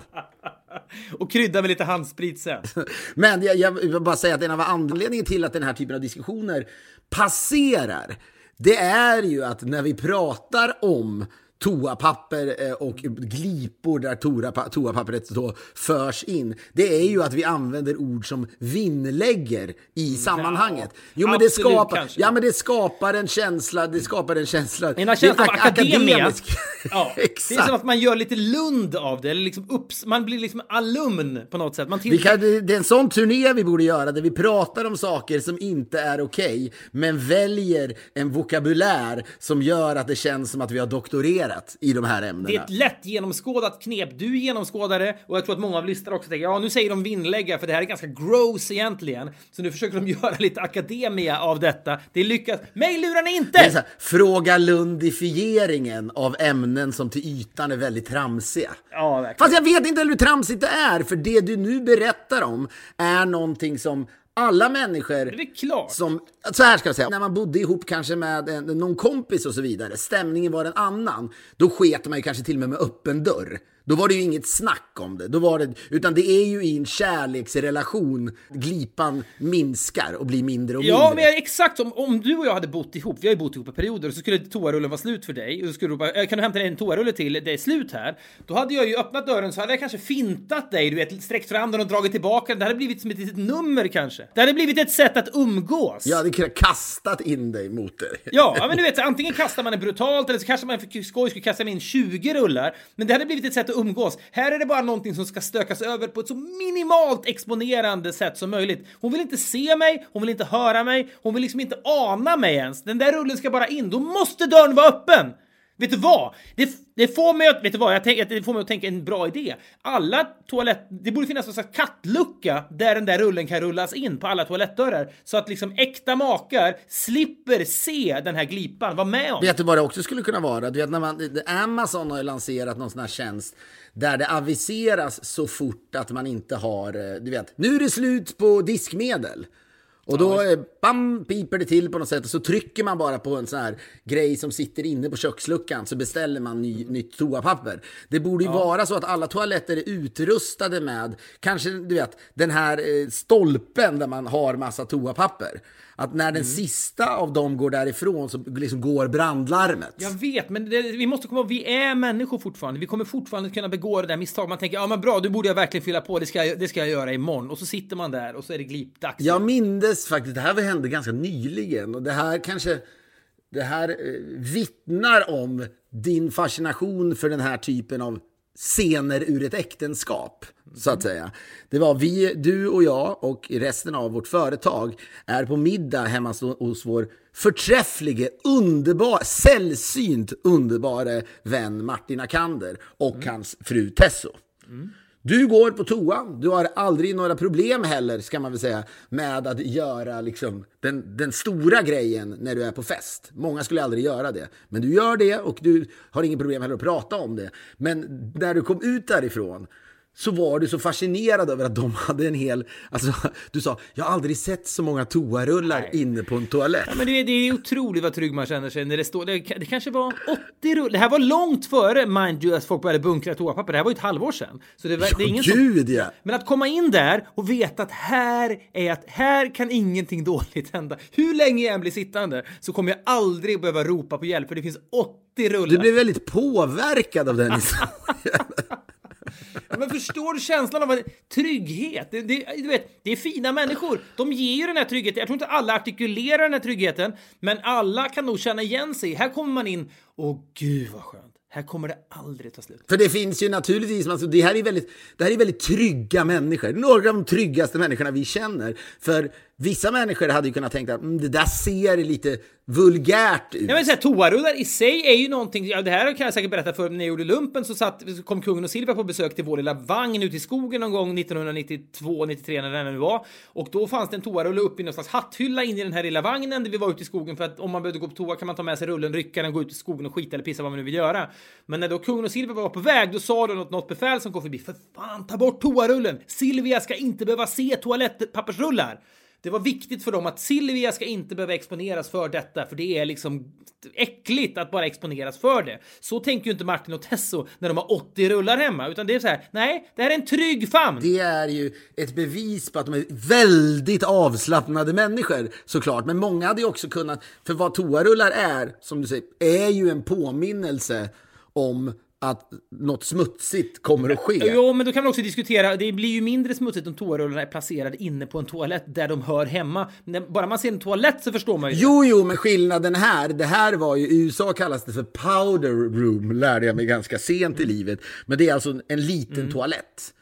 Och krydda med lite handsprit sen. Men jag, jag vill bara säga att en av anledningen till att den här typen av diskussioner passerar, det är ju att när vi pratar om toapapper och glipor där toapappret då förs in, det är ju att vi använder ord som vinnlägger i sammanhanget. Jo, men det skapar, ja, men det skapar en känsla, det skapar en känsla. En känsla av ak- akademisk. Ja, exakt. Det är som att man gör lite lund av det, eller liksom upps, man blir liksom alumn på något sätt. Man till... vi kan, det är en sån turné vi borde göra där vi pratar om saker som inte är okej, okay, men väljer en vokabulär som gör att det känns som att vi har doktorerat i de här ämnena. Det är ett lätt genomskådat knep. Du genomskådar det, och jag tror att många av lyssnare också tänker, ja, nu säger de vinnlägga, för det här är ganska gross egentligen. Så nu försöker de göra lite akademia av detta. Det lyckas. Mig lurar ni inte! Det är så här, fråga lundifieringen av ämnen som till ytan är väldigt tramsiga. Ja, verkligen. Fast jag vet inte hur tramsigt det är, för det du nu berättar om är någonting som alla människor, det är klart. Som, så här ska jag säga, när man bodde ihop kanske med en, någon kompis och så vidare, stämningen var en annan, då sket man ju kanske till och med med öppen dörr. Då var det ju inget snack om det. Då var det, utan det är ju i en kärleksrelation glipan minskar och blir mindre och mindre. Ja, men exakt som om du och jag hade bott ihop. Vi har ju bott ihop i perioder, så skulle toarullen vara slut för dig. Och så skulle du bara, kan du hämta en toarulle till? Det är slut här. Då hade jag ju öppnat dörren, så hade jag kanske fintat dig. Du vet, sträckt fram den och dragit tillbaka den. Det hade blivit som ett litet nummer kanske. Det hade blivit ett sätt att umgås. Ja, det hade kastat in dig mot det. Ja, men du vet, antingen kastar man det brutalt, eller så kanske man för skoj skulle kasta in tjugo rullar. Men det hade blivit ett sätt att umgås. Här är det bara någonting som ska stökas över på ett så minimalt exponerande sätt som möjligt. Hon vill inte se mig, hon vill inte höra mig, hon vill liksom inte ana mig ens. Den där rullen ska bara in. Då måste dörren vara öppen. Vet du vad? Det, det får mig att, vet du vad? Jag tänker, det får mig att tänka en bra idé. Alla toalett, det borde finnas en slags kattlucka där den där rullen kan rullas in på alla toalettdörrar, så att liksom äkta makar slipper se den här glipan. Var med om. Vet du vad det också skulle kunna vara? Du vet, när man, Amazon har ju lanserat någon sån här tjänst där det aviseras så fort att man inte har, du vet, nu är det slut på diskmedel. Och då bam, piper det till på något sätt, och så trycker man bara på en sån här grej som sitter inne på köksluckan, så beställer man ny, nytt toapapper. Det borde ju ja. vara så att alla toaletter är utrustade med, kanske du vet, den här eh, stolpen där man har massa toapapper. Att när den mm. sista av dem går därifrån så liksom går brandlarmet. Jag vet, men det, vi måste komma ihåg, vi är människor fortfarande. Vi kommer fortfarande kunna begå det där misstag. Man tänker, ja men bra, du borde jag verkligen fylla på, det ska jag, det ska jag göra imorgon. Och så sitter man där och så är det glipdags. Jag mindes faktiskt, det här hände ganska nyligen. Och det här kanske, det här eh, vittnar om din fascination för den här typen av scener ur ett äktenskap, så att säga. Det var vi, du och jag och resten av vårt företag är på middag hemma hos vår förträfflige, underbar, sällsynt underbara vän Martin Akander och mm. hans fru Tesso. Mm. Du går på toa, du har aldrig några problem heller, ska man väl säga, med att göra liksom den, den stora grejen när du är på fest. Många skulle aldrig göra det, men du gör det och du har ingen problem heller att prata om det. Men när du kom ut därifrån så var du så fascinerad över att de hade en hel, alltså du sa, jag har aldrig sett så många toarullar Nej. inne på en toalett. Ja, men det, det är otroligt vad trygg man känner sig när det står, det, det kanske var åttio rullar. Det här var långt före, mind you, att folk började bunkra toapapper. Det här var ju ett halvår sedan. Så det, ja, det är ingen gud, som, ja. Men att komma in där och veta att här är att här kan ingenting dåligt hända. Hur länge jag än blir sittande så kommer jag aldrig behöva ropa på hjälp, för det finns åttio rullar. Du blev väldigt påverkad av den historien. Men förstår du känslan av trygghet? Det, det, du vet, det är fina människor. De ger ju den här tryggheten. Jag tror inte alla artikulerar den här tryggheten, men alla kan nog känna igen sig. Här kommer man in, åh gud vad skönt. Här kommer det aldrig ta slut. För det finns ju naturligtvis, alltså, det här är väldigt, det här är väldigt trygga människor. Några av de tryggaste människorna vi känner. För Vissa människor hade ju kunnat tänka att mm, det där ser lite vulgärt ut. Jag vill säga, toarullar i sig är ju någonting, ja, det här kan jag säkert berätta för när jag gjorde lumpen, så satt, kom kungen och Silvia på besök till vår lilla vagn ute i skogen någon gång nittonhundranittiotvå nittiotre när den nu var, och då fanns det en toarulle uppe i någon slags hatthylla in i den här lilla vagnen där vi var ute i skogen, för att om man behövde gå på toa kan man ta med sig rullen, rycka den, gå ut i skogen och skita eller pissa vad man nu vill göra. Men när då kungen och Silvia var på väg, då sa då något, något befäl som kom förbi: för fan, ta bort toarullen, Silvia ska inte behöva se toalettpappersrullar. Det var viktigt för dem att Silvia ska inte behöva exponeras för detta, för det är liksom äckligt att bara exponeras för det. Så tänker ju inte Martin och Tesso när de har åttio rullar hemma, utan det är så här: nej, det här är en trygg famn. Det är ju ett bevis på att de är väldigt avslappnade människor, såklart. Men många hade ju också kunnat, för vad toarullar är, som du säger, är ju en påminnelse om att något smutsigt kommer att ske. Jo, men då kan man också diskutera, det blir ju mindre smutsigt om toarullarna är placerade inne på en toalett där de hör hemma. När bara man ser en toalett så förstår man ju. Jo, jo, men skillnaden här, det här var ju, i U S A kallas det för powder room, lärde jag mig ganska sent i livet. Men det är alltså en liten mm. toalett.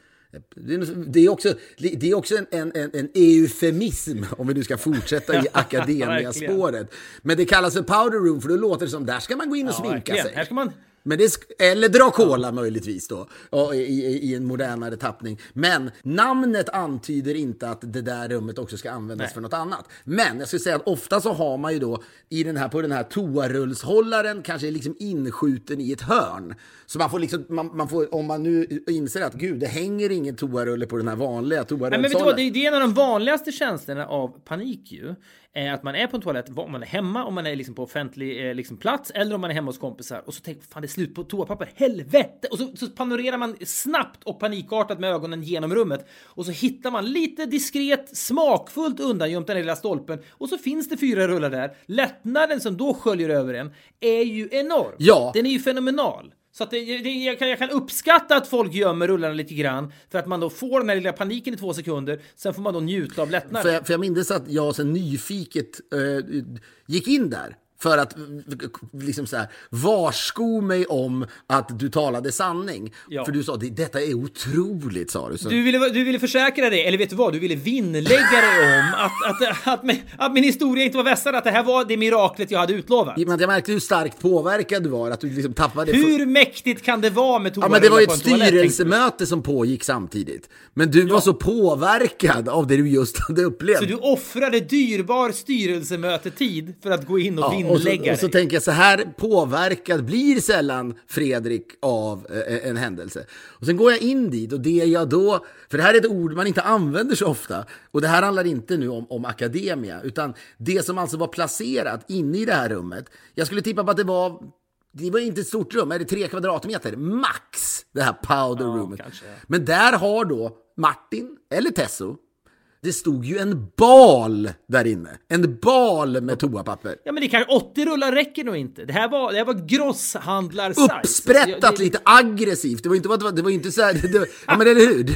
Det är också, det är också en, en, en eufemism, om vi nu ska fortsätta i akademiaspåret. Men det kallas för powder room, för då låter det som där ska man gå in och ja, sminka verkligen. sig. Här ska man... Men det sk- eller dra cola ja. möjligtvis då i, i, i en modernare tappning. Men namnet antyder inte att det där rummet också ska användas Nej. för något annat. Men jag skulle säga att ofta så har man ju då i den här, på den här toarullshållaren kanske liksom inskjuten i ett hörn. Så man får liksom, man, man får, om man nu inser att gud, det hänger ingen toarulle på den här vanliga toarullshållaren. Nej, men vet du vad, det är, det är en av de vanligaste tjänsterna av panik ju. Att man är på en toalett, om man är hemma, om man är liksom på offentlig liksom plats, eller om man är hemma hos kompisar, och så tänker man, fan, det är slut på toapapper, helvete! Och så, så panorerar man snabbt och panikartat med ögonen genom rummet, och så hittar man lite diskret, smakfullt undangömt den lilla stolpen, och så finns det fyra rullar där. Lättnaden som då sköljer över en är ju enorm. Ja. Den är ju fenomenal. Så att det, det, jag, kan, jag kan uppskatta att folk gömmer rullarna lite grann, för att man då får den här lilla paniken i två sekunder. Sen får man då njuta av lättnaden. För jag, för jag minns att jag så nyfiket äh, gick in där för att liksom så här, varsko mig om att du talade sanning. Ja. För du sa, det, detta är otroligt, sa du. Så. Du ville, du ville försäkra dig, eller vet du vad? Du ville vinnlägga dig om att, att, att, att, min, att min historia inte var vässad, att det här var det miraklet jag hade utlovat. Ja, men jag märkte hur starkt påverkad du var, att du liksom tappade... Hur för... mäktigt kan det vara med toa? Ja, men det var ju ett styrelsemöte som pågick samtidigt. Men du ja. var så påverkad av det du just hade upplevt. Så du offrade dyrbar styrelsemötetid för att gå in och ja. vinna. Och så, och så tänker jag, så här påverkad blir sällan Fredrik av eh, en händelse. Och sen går jag in dit, och det jag då, för det här är ett ord man inte använder så ofta, och det här handlar inte nu om, om akademia, utan det som alltså var placerat inne i det här rummet. Jag skulle tippa på att det var, det var inte ett stort rum, är det tre kvadratmeter max, det här powder ja, roomet. Kanske, ja. Men där har då Martin eller Tesso, det stod ju en bal där inne. En bal med toapapper. Ja, men det kan åttio rullar räcker nog inte. Det här var, det här var grosshandlar-size. Uppsprättat, jag, det... lite aggressivt. Det var inte, det var, det var inte så här... Det var, ja, men eller hur?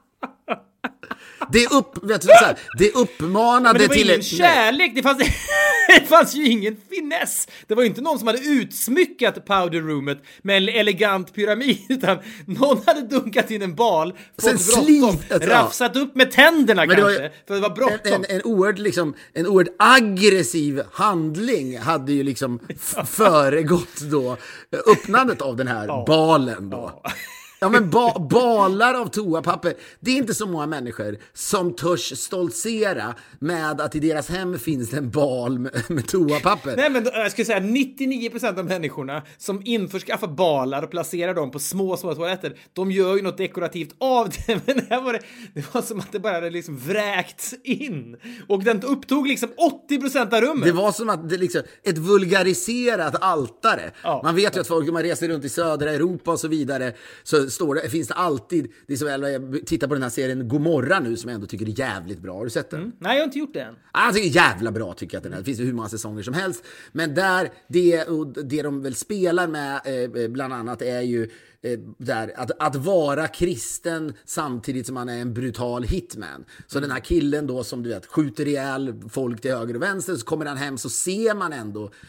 Det, upp, vet du, så här, det uppmanade men det var till... ingen kärlek, det fanns, det fanns ju ingen finess. Det var ju inte någon som hade utsmyckat powderroomet med en elegant pyramid, utan någon hade dunkat in en bal, fått bråttom, rafsat upp med tänderna men kanske, det för det var bråttom. En, en, en, oerhört, liksom, en oerhört aggressiv handling hade ju liksom föregått då öppnandet av den här ja. balen då. Ja. Ja, men ba- balar av toapapper. Det är inte så många människor som törs stoltsera med att i deras hem finns en bal med, med toapapper. Nej, men då, jag skulle säga nittionio procent av människorna som införskaffar balar och placerar dem på små, små toaletter, de gör ju något dekorativt av det. Men det, här var det, det var som att det bara hade liksom vräkts in. Och den upptog liksom åttio procent av rummet. Det var som att det liksom, ett vulgariserat altare. Ja. Man vet ju att folk, när man reser runt i södra Europa och så vidare, så står det, finns det alltid, det är så väl, jag tittar på den här serien Gomorra nu, som jag ändå tycker är jävligt bra. Har du sett den? Mm. Nej, jag har inte gjort det än. Jag tycker jävla bra, tycker jag att den är. Det finns ju hur många säsonger som helst. Men där, det, det de väl spelar med eh, bland annat är ju eh, där, att, att vara kristen samtidigt som man är en brutal hitman. Så mm. den här killen då, som du vet, skjuter ihjäl folk till höger och vänster, så kommer han hem, så ser man ändå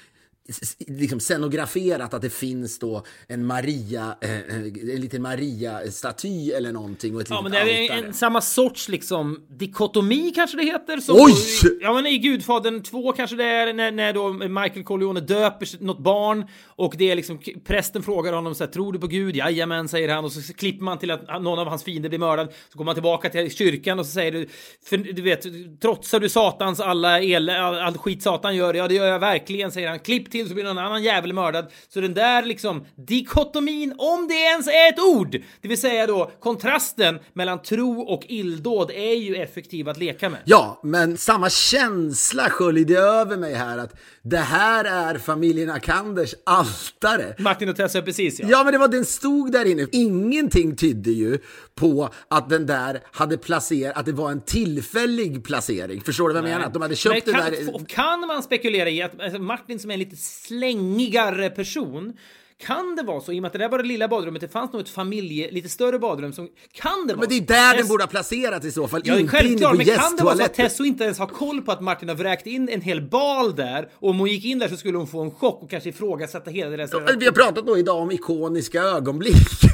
liksom scenograferat att det finns då en Maria, eh, en liten Maria-staty eller någonting och ett ja, litet men det är altare. en, samma sorts liksom dikotomi kanske det heter som Oj! Ja, men i Gudfadern två kanske det är när, när då Michael Corleone döper något barn och det är liksom prästen frågar honom så här, tror du på Gud? Jajamän, säger han, och så klipper man till att någon av hans fiender blir mördad, så går man tillbaka till kyrkan och så säger du, för du vet, trotsar du satans alla el, all, all skit Satan gör, ja det gör jag verkligen, säger han, klipp till så blir någon annan jävel mördad. Så den där liksom dikotomin, om det ens är ett ord, det vill säga då kontrasten mellan tro och illdåd är ju effektiv att leka med. Ja, men samma känsla sköljde över mig här att det här är familjen Akanders altare. Martin och Tessa, precis ja. Ja, men det var, den stod där inne. Ingenting tydde ju på att den där hade placerat, att det var en tillfällig placering. Förstår du vad jag menar? Att de hade köpt men kan, det där. Kan man spekulera i att alltså Martin som är en lite slängigare person, kan det vara så, i och med att det där var det lilla badrummet, det fanns nog ett familje, lite större badrum som, kan det vara men det är där Tess... den borde ha placerats i så fall, ja, inte självklart, inne på men kan det vara så att gästtoaletten? Tesso inte ens har koll på att Martin har vräkt in en hel bal där, och om hon gick in där så skulle hon få en chock och kanske ifrågasätta hela det där. Ja, vi har pratat då idag om ikoniska ögonblick.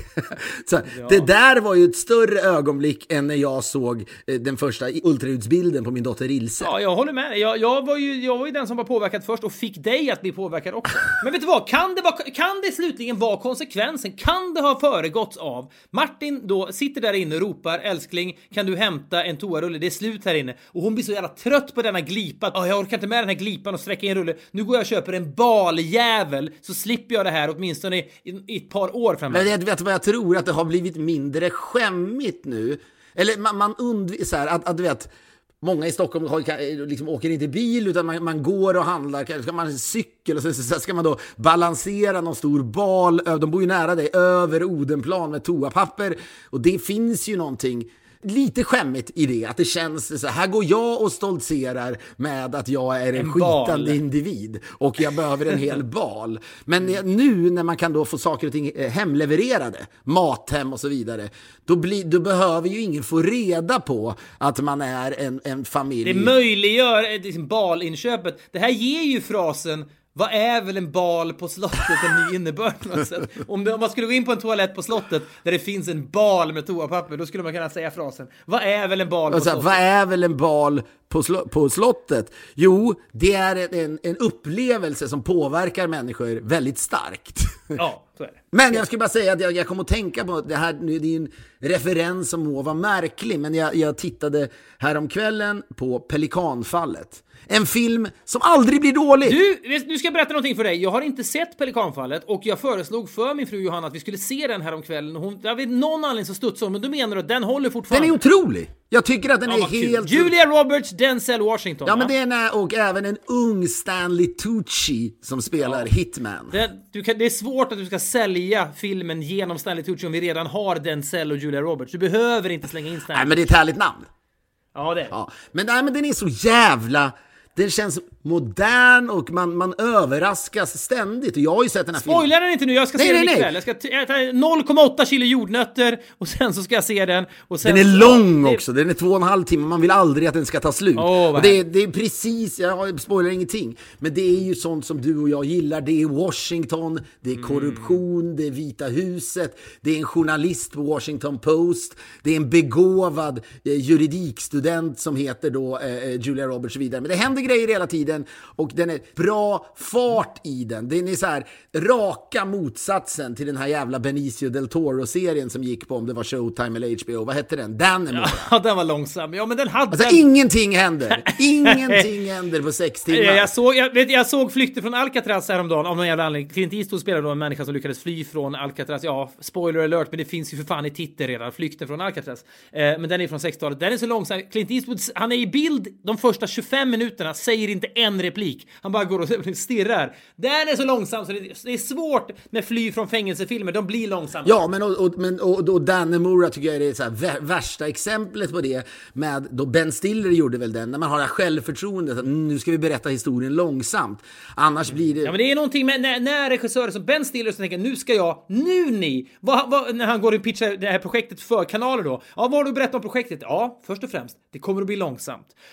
Så, ja. Det där var ju ett större ögonblick än när jag såg eh, den första ultraljudsbilden på min dotter Ilse. Ja, jag håller med. Jag, jag, var ju, jag var ju den som var påverkad först och fick dig att bli påverkad också. Men vet du vad? Kan det, vara, kan det slutligen vara konsekvensen? Kan det ha föregåtts av Martin då sitter där inne och ropar, älskling, kan du hämta en toarulle? Det är slut här inne. Och hon blir så jävla trött på denna glipan. Oh, jag orkar inte med den här glipan och sträcka i en rulle. Nu går jag och köper en baljävel så slipper jag det här åtminstone i, i, i ett par år framöver. Men jag vet vad jag tror, att det har blivit mindre skämmigt nu. Eller man, man undviker så här, att, att du vet, många i Stockholm har, liksom, åker inte bil utan man, man går och handlar, ska man cykel och så, så ska man då balansera någon stor bal, de bor ju nära dig, över Odenplan med toapapper, och det finns ju någonting lite skämmigt i det, att det känns så här går jag och stoltserar med att jag är en, en skitande bal. individ och jag behöver en hel bal. Men nu när man kan då få saker och ting hemlevererade, mathem och så vidare, då, blir, då behöver ju ingen få reda på att man är en, en familj. Det möjliggör liksom balinköpet. Det här ger ju frasen, vad är väl en bal på slottet, en ny innebörd på något sätt. Om, det, om man skulle gå in på en toalett på slottet där det finns en bal med toapapper, då skulle man kunna säga frasen, vad är väl en bal på alltså, slottet? Vad är väl en bal på, sl- på slottet? Jo, det är en, en upplevelse som påverkar människor väldigt starkt. Ja, så är det. Men jag skulle bara säga att jag, jag kom att tänka på det här, det är en referens som må vara märklig, men jag, jag tittade häromkvällen på Pelikanfallet. En film som aldrig blir dålig. Du, nu ska jag berätta någonting för dig. Jag har inte sett Pelikanfallet och jag föreslog för min fru Johanna att vi skulle se den här om kvällen. Hon, jag vet någon anledning så studsar hon, men du menar att den håller fortfarande. Den är otrolig. Jag tycker att den ja, är helt... Kul. Julia Roberts, Denzel Washington. Ja, men det är och även en ung Stanley Tucci som spelar ja. Hitman. Det, du kan, det är svårt att du ska sälja filmen genom Stanley Tucci om vi redan har Denzel och Julia Roberts. Du behöver inte slänga in Stanley. Nej, men det är ett härligt namn. Ja, det är. Ja, men, nej, men den är så jävla... Den känns modern och man, man överraskas ständigt. Och jag har ju sett den här filmen. Spoilar den inte nu, jag ska nej, se nej, den ikväll. nej. Jag ska äta noll komma åtta kilo jordnötter och sen så ska jag se den. Och sen den är så, lång det... också, den är två och en halv timme. Man vill aldrig att den ska ta slut. Oh, och det, är, det är precis, jag spoilar ingenting. Men det är ju sånt som du och jag gillar. Det är Washington, det är korruption, mm. det är Vita huset. Det är en journalist på Washington Post. Det är en begåvad eh, juridikstudent som heter då eh, Julia Roberts och vidare. Men det händer grejer hela tiden. Och den är bra fart i den. Den är så här raka motsatsen till den här jävla Benicio del Toro-serien som gick på, om det var Showtime eller H B O. Vad hette den? Den ja, den var långsam. Ja, men den hade alltså, den... ingenting händer. Ingenting händer på sex timmar. Jag såg, jag, vet, jag såg Flykten från Alcatraz häromdagen av någon jävla anledning. Clint Eastwood spelar då en människa som lyckades fly från Alcatraz. Ja, spoiler alert, men det finns ju för fan i titeln redan. Flykten från Alcatraz. Eh, men den är från sextiotalet. Den är så långsam. Clint Eastwood, han är i bild de första tjugofem minuterna, säger inte en replik. Han bara går och stirrar. Den är så långsam så det är svårt med fly från fängelsefilmer. De blir långsamma. Ja, men och, och, men, och, och Dannemora tycker jag är det så här värsta exemplet på det, med då Ben Stiller gjorde väl den, när man har det självförtroendet att nu ska vi berätta historien långsamt. Annars blir det... Ja, men det är någonting med när, när regissörer som Ben Stiller som tänker, nu ska jag, nu ni, vad, vad, när han går och pitchar det här projektet för kanaler då. Ja, vad har du berättat om projektet? Ja, först och främst, det kommer att bli långsamt.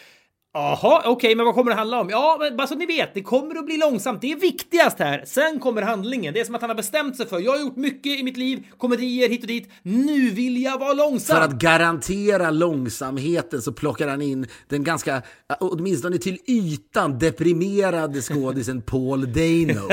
Jaha, okej, okay, men vad kommer det handla om? Ja, men bara så ni vet, det kommer att bli långsamt. Det är viktigast här. Sen kommer handlingen. Det är som att han har bestämt sig för, jag har gjort mycket i mitt liv, komedier hit och dit. Nu vill jag vara långsam. För att garantera långsamheten så plockar han in den ganska, åtminstone till ytan, deprimerade skådisen Paul Dano.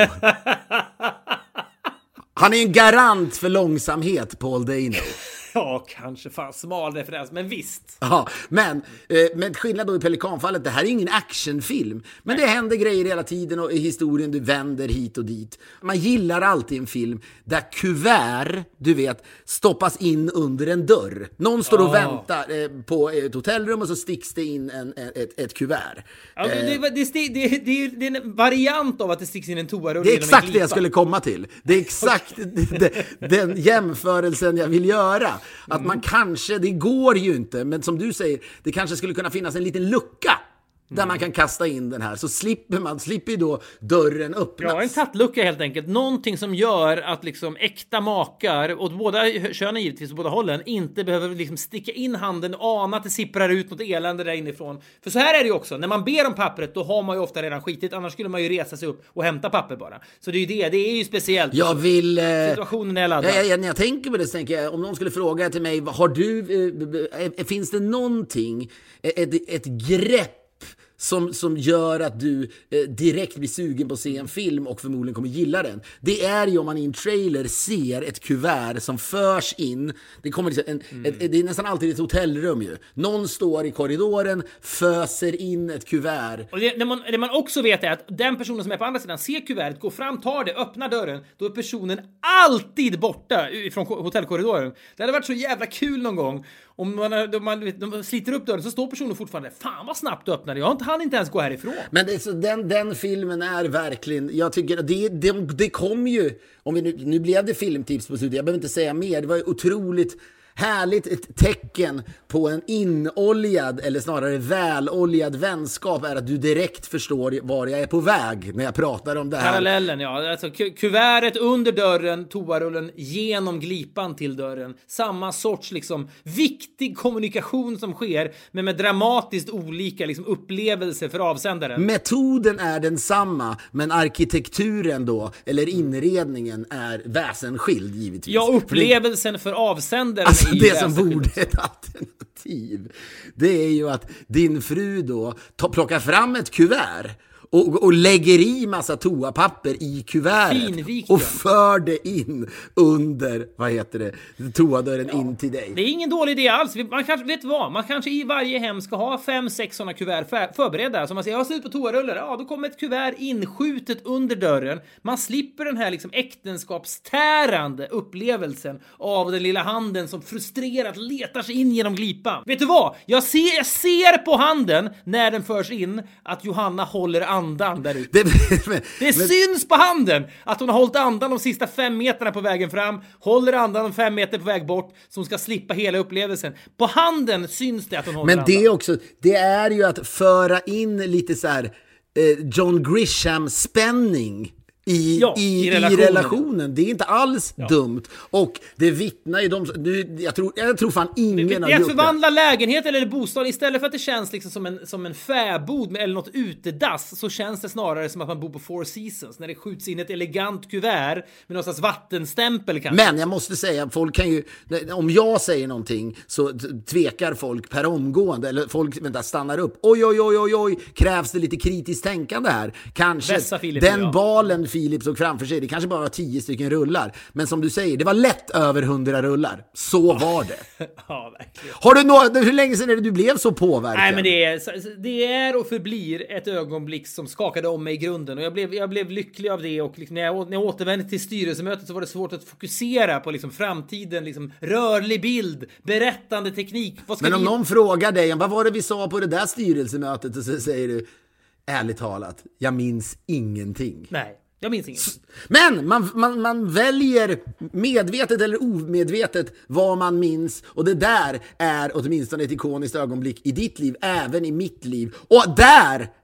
Han är en garant för långsamhet, Paul Dano. Ja, kanske fan smal referens, men visst. Ja, men eh, med skillnad då i Pelikanfallet, det här är ingen actionfilm. Men Nej. Det händer grejer hela tiden och i historien du vänder hit och dit. Man gillar alltid en film där kuvert, du vet, stoppas in under en dörr. Någon står och oh. väntar eh, på ett hotellrum och så sticks det in en, ett, ett kuvert. Ja, eh, det, det, det, det, det, det är en variant av att det sticks in en toarulle. Det är exakt det jag skulle komma till. Det är exakt det, den jämförelsen jag vill göra. Att mm. man kanske, det går ju inte, men som du säger, det kanske skulle kunna finnas en liten lucka där mm. man kan kasta in den här, så slipper man, slipper ju då dörren öppnas. Ja, en tattlucka helt enkelt. Någonting som gör att liksom äkta makar, åt båda könen givetvis, åt båda hållen, inte behöver liksom sticka in handen och ana att det sipprar ut något elände där inifrån. För så här är det ju också, när man ber om pappret, då har man ju ofta redan skitit, annars skulle man ju resa sig upp och hämta papper bara. Så det är ju det, det är ju speciellt. Jag vill... Situationen är laddad. Ja, ja, när jag tänker på det så tänker jag, om någon skulle fråga till mig, har du, äh, finns det någonting, ett, ett grepp Som, som gör att du eh, direkt blir sugen på att se en film och förmodligen kommer gilla den. Det är ju om man i en trailer ser ett kuvert som förs in. Det, kommer liksom en, mm. ett, det är nästan alltid ett hotellrum ju. Någon står i korridoren, föser in ett kuvert. Och det, det, man, det man också vet är att den personen som är på andra sidan ser kuvertet, går fram, tar det, öppnar dörren. Då är personen alltid borta från hotellkorridoren. Det hade varit så jävla kul någon gång. Om man, de, man, de sliter upp dörren så står personen fortfarande, fan vad snabbt du öppnade. Jag han inte ens gå härifrån. Men det, så den, den filmen är verkligen, jag tycker det, det, det kom ju, om vi nu, nu blev det filmtips på slutet, jag behöver inte säga mer, det var ju otroligt härligt, ett tecken på en inoljad, eller snarare väloljad vänskap är att du direkt förstår var jag är på väg när jag pratar om det här. Parallellen, ja. Alltså, ku- kuvertet under dörren, toarullen genom glipan till dörren. Samma sorts liksom viktig kommunikation som sker, men med dramatiskt olika liksom, upplevelser för avsändaren. Metoden är densamma, men arkitekturen då, eller inredningen är väsensskild givetvis. Ja, upplevelsen för, det... för avsändaren. Alltså, det som borde ett alternativ, det är ju att din fru då ta, plockar fram ett kuvert och, och lägger i massa toapapper i kuvertet Finvikt, och för det in under, vad heter det, toadörren ja. in till dig. Det är ingen dålig idé alls. Man kanske, vet vad, man kanske i varje hem ska ha fem, sex sådana kuvert för, förberedda. Så man säger, jag har slut på toarullar. Ja, då kommer ett kuvert inskjutet under dörren. Man slipper den här liksom äktenskapstärande upplevelsen av den lilla handen som frustrerat letar sig in genom glipan. Vet du vad? Jag ser, jag ser på handen när den förs in att Johanna håller andan där ute. Det, men, det men, syns på handen att hon har hållit andan de sista fem meterna på vägen fram, håller andan de fem meter på väg bort, så hon ska slippa hela upplevelsen. På handen syns det att hon håller men andan. Men det är också, det är ju att föra in lite så här eh, John Grisham-spänning I, ja, i, i, relationen. i relationen. Det är inte alls ja. dumt. Och det vittnar ju de... Nu, jag, tror, jag tror fan ingen det, det, har gjort det. Att förvandla lägenhet eller bostad, istället för att det känns liksom som en, som en fäbod eller något utedass, så känns det snarare som att man bor på Four Seasons. När det skjuts in ett elegant kuvert med någon slags vattenstämpel kanske. Men jag måste säga, folk kan ju... Om jag säger någonting så tvekar folk per omgående. Eller folk vänta, stannar upp. Oj, oj, oj, oj, oj. Krävs det lite kritiskt tänkande här? Kanske Vässa, Filip, den ja. balen Filip såg framför sig, det kanske bara var tio stycken rullar. Men som du säger, det var lätt över hundra rullar. Så var det. Ja, verkligen. Har du nå- hur länge sedan är det du blev så påverkad? Nej, men det är, det är och förblir ett ögonblick som skakade om mig i grunden. Och jag blev, jag blev lycklig av det. Och liksom när, jag, när jag återvände till styrelsemötet så var det svårt att fokusera på liksom framtiden. Liksom rörlig bild, berättande teknik. Vad ska men om vi... någon frågar dig, vad var det vi sa på det där styrelsemötet? Och så säger du, ärligt talat, jag minns ingenting. Nej. Jag minns inget. Men man, man, man väljer medvetet eller omedvetet vad man minns. Och det där är åtminstone ett ikoniskt ögonblick i ditt liv, även i mitt liv. Och där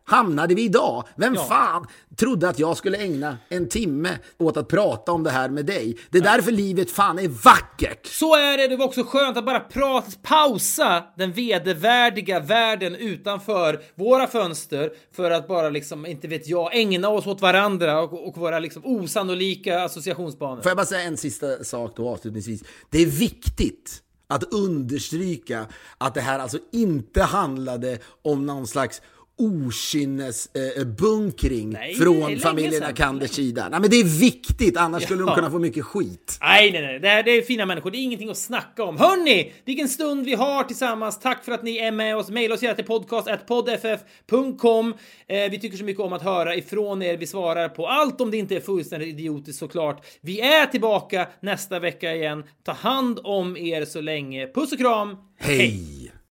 hamnade vi idag. Vem Ja. fan trodde att jag skulle ägna en timme åt att prata om det här med dig? Det är ja. därför livet fan är vackert. Så är det. Det var också skönt att bara prata, pausa den vedervärdiga världen utanför våra fönster för att bara liksom, inte vet jag, ägna oss åt varandra och, och våra liksom osannolika associationsbanor. Får jag bara säga en sista sak då avslutningsvis. Det är viktigt att understryka att det här alltså inte handlade om någon slags okynnes eh, bunkring nej, från familjerna Kanders sida. Nej, men det är viktigt, annars ja. skulle de kunna få mycket skit. Nej, nej, nej. Det, här, det är fina människor. Det är ingenting att snacka om. Hörrni, vilken stund vi har tillsammans. Tack för att ni är med oss. Maila oss gärna till podcast at poddff punkt com. Eh, vi tycker så mycket om att höra ifrån er. Vi svarar på allt om det inte är fullständigt idiotiskt såklart. Vi är tillbaka nästa vecka igen. Ta hand om er så länge. Puss och kram. Hej! Hej.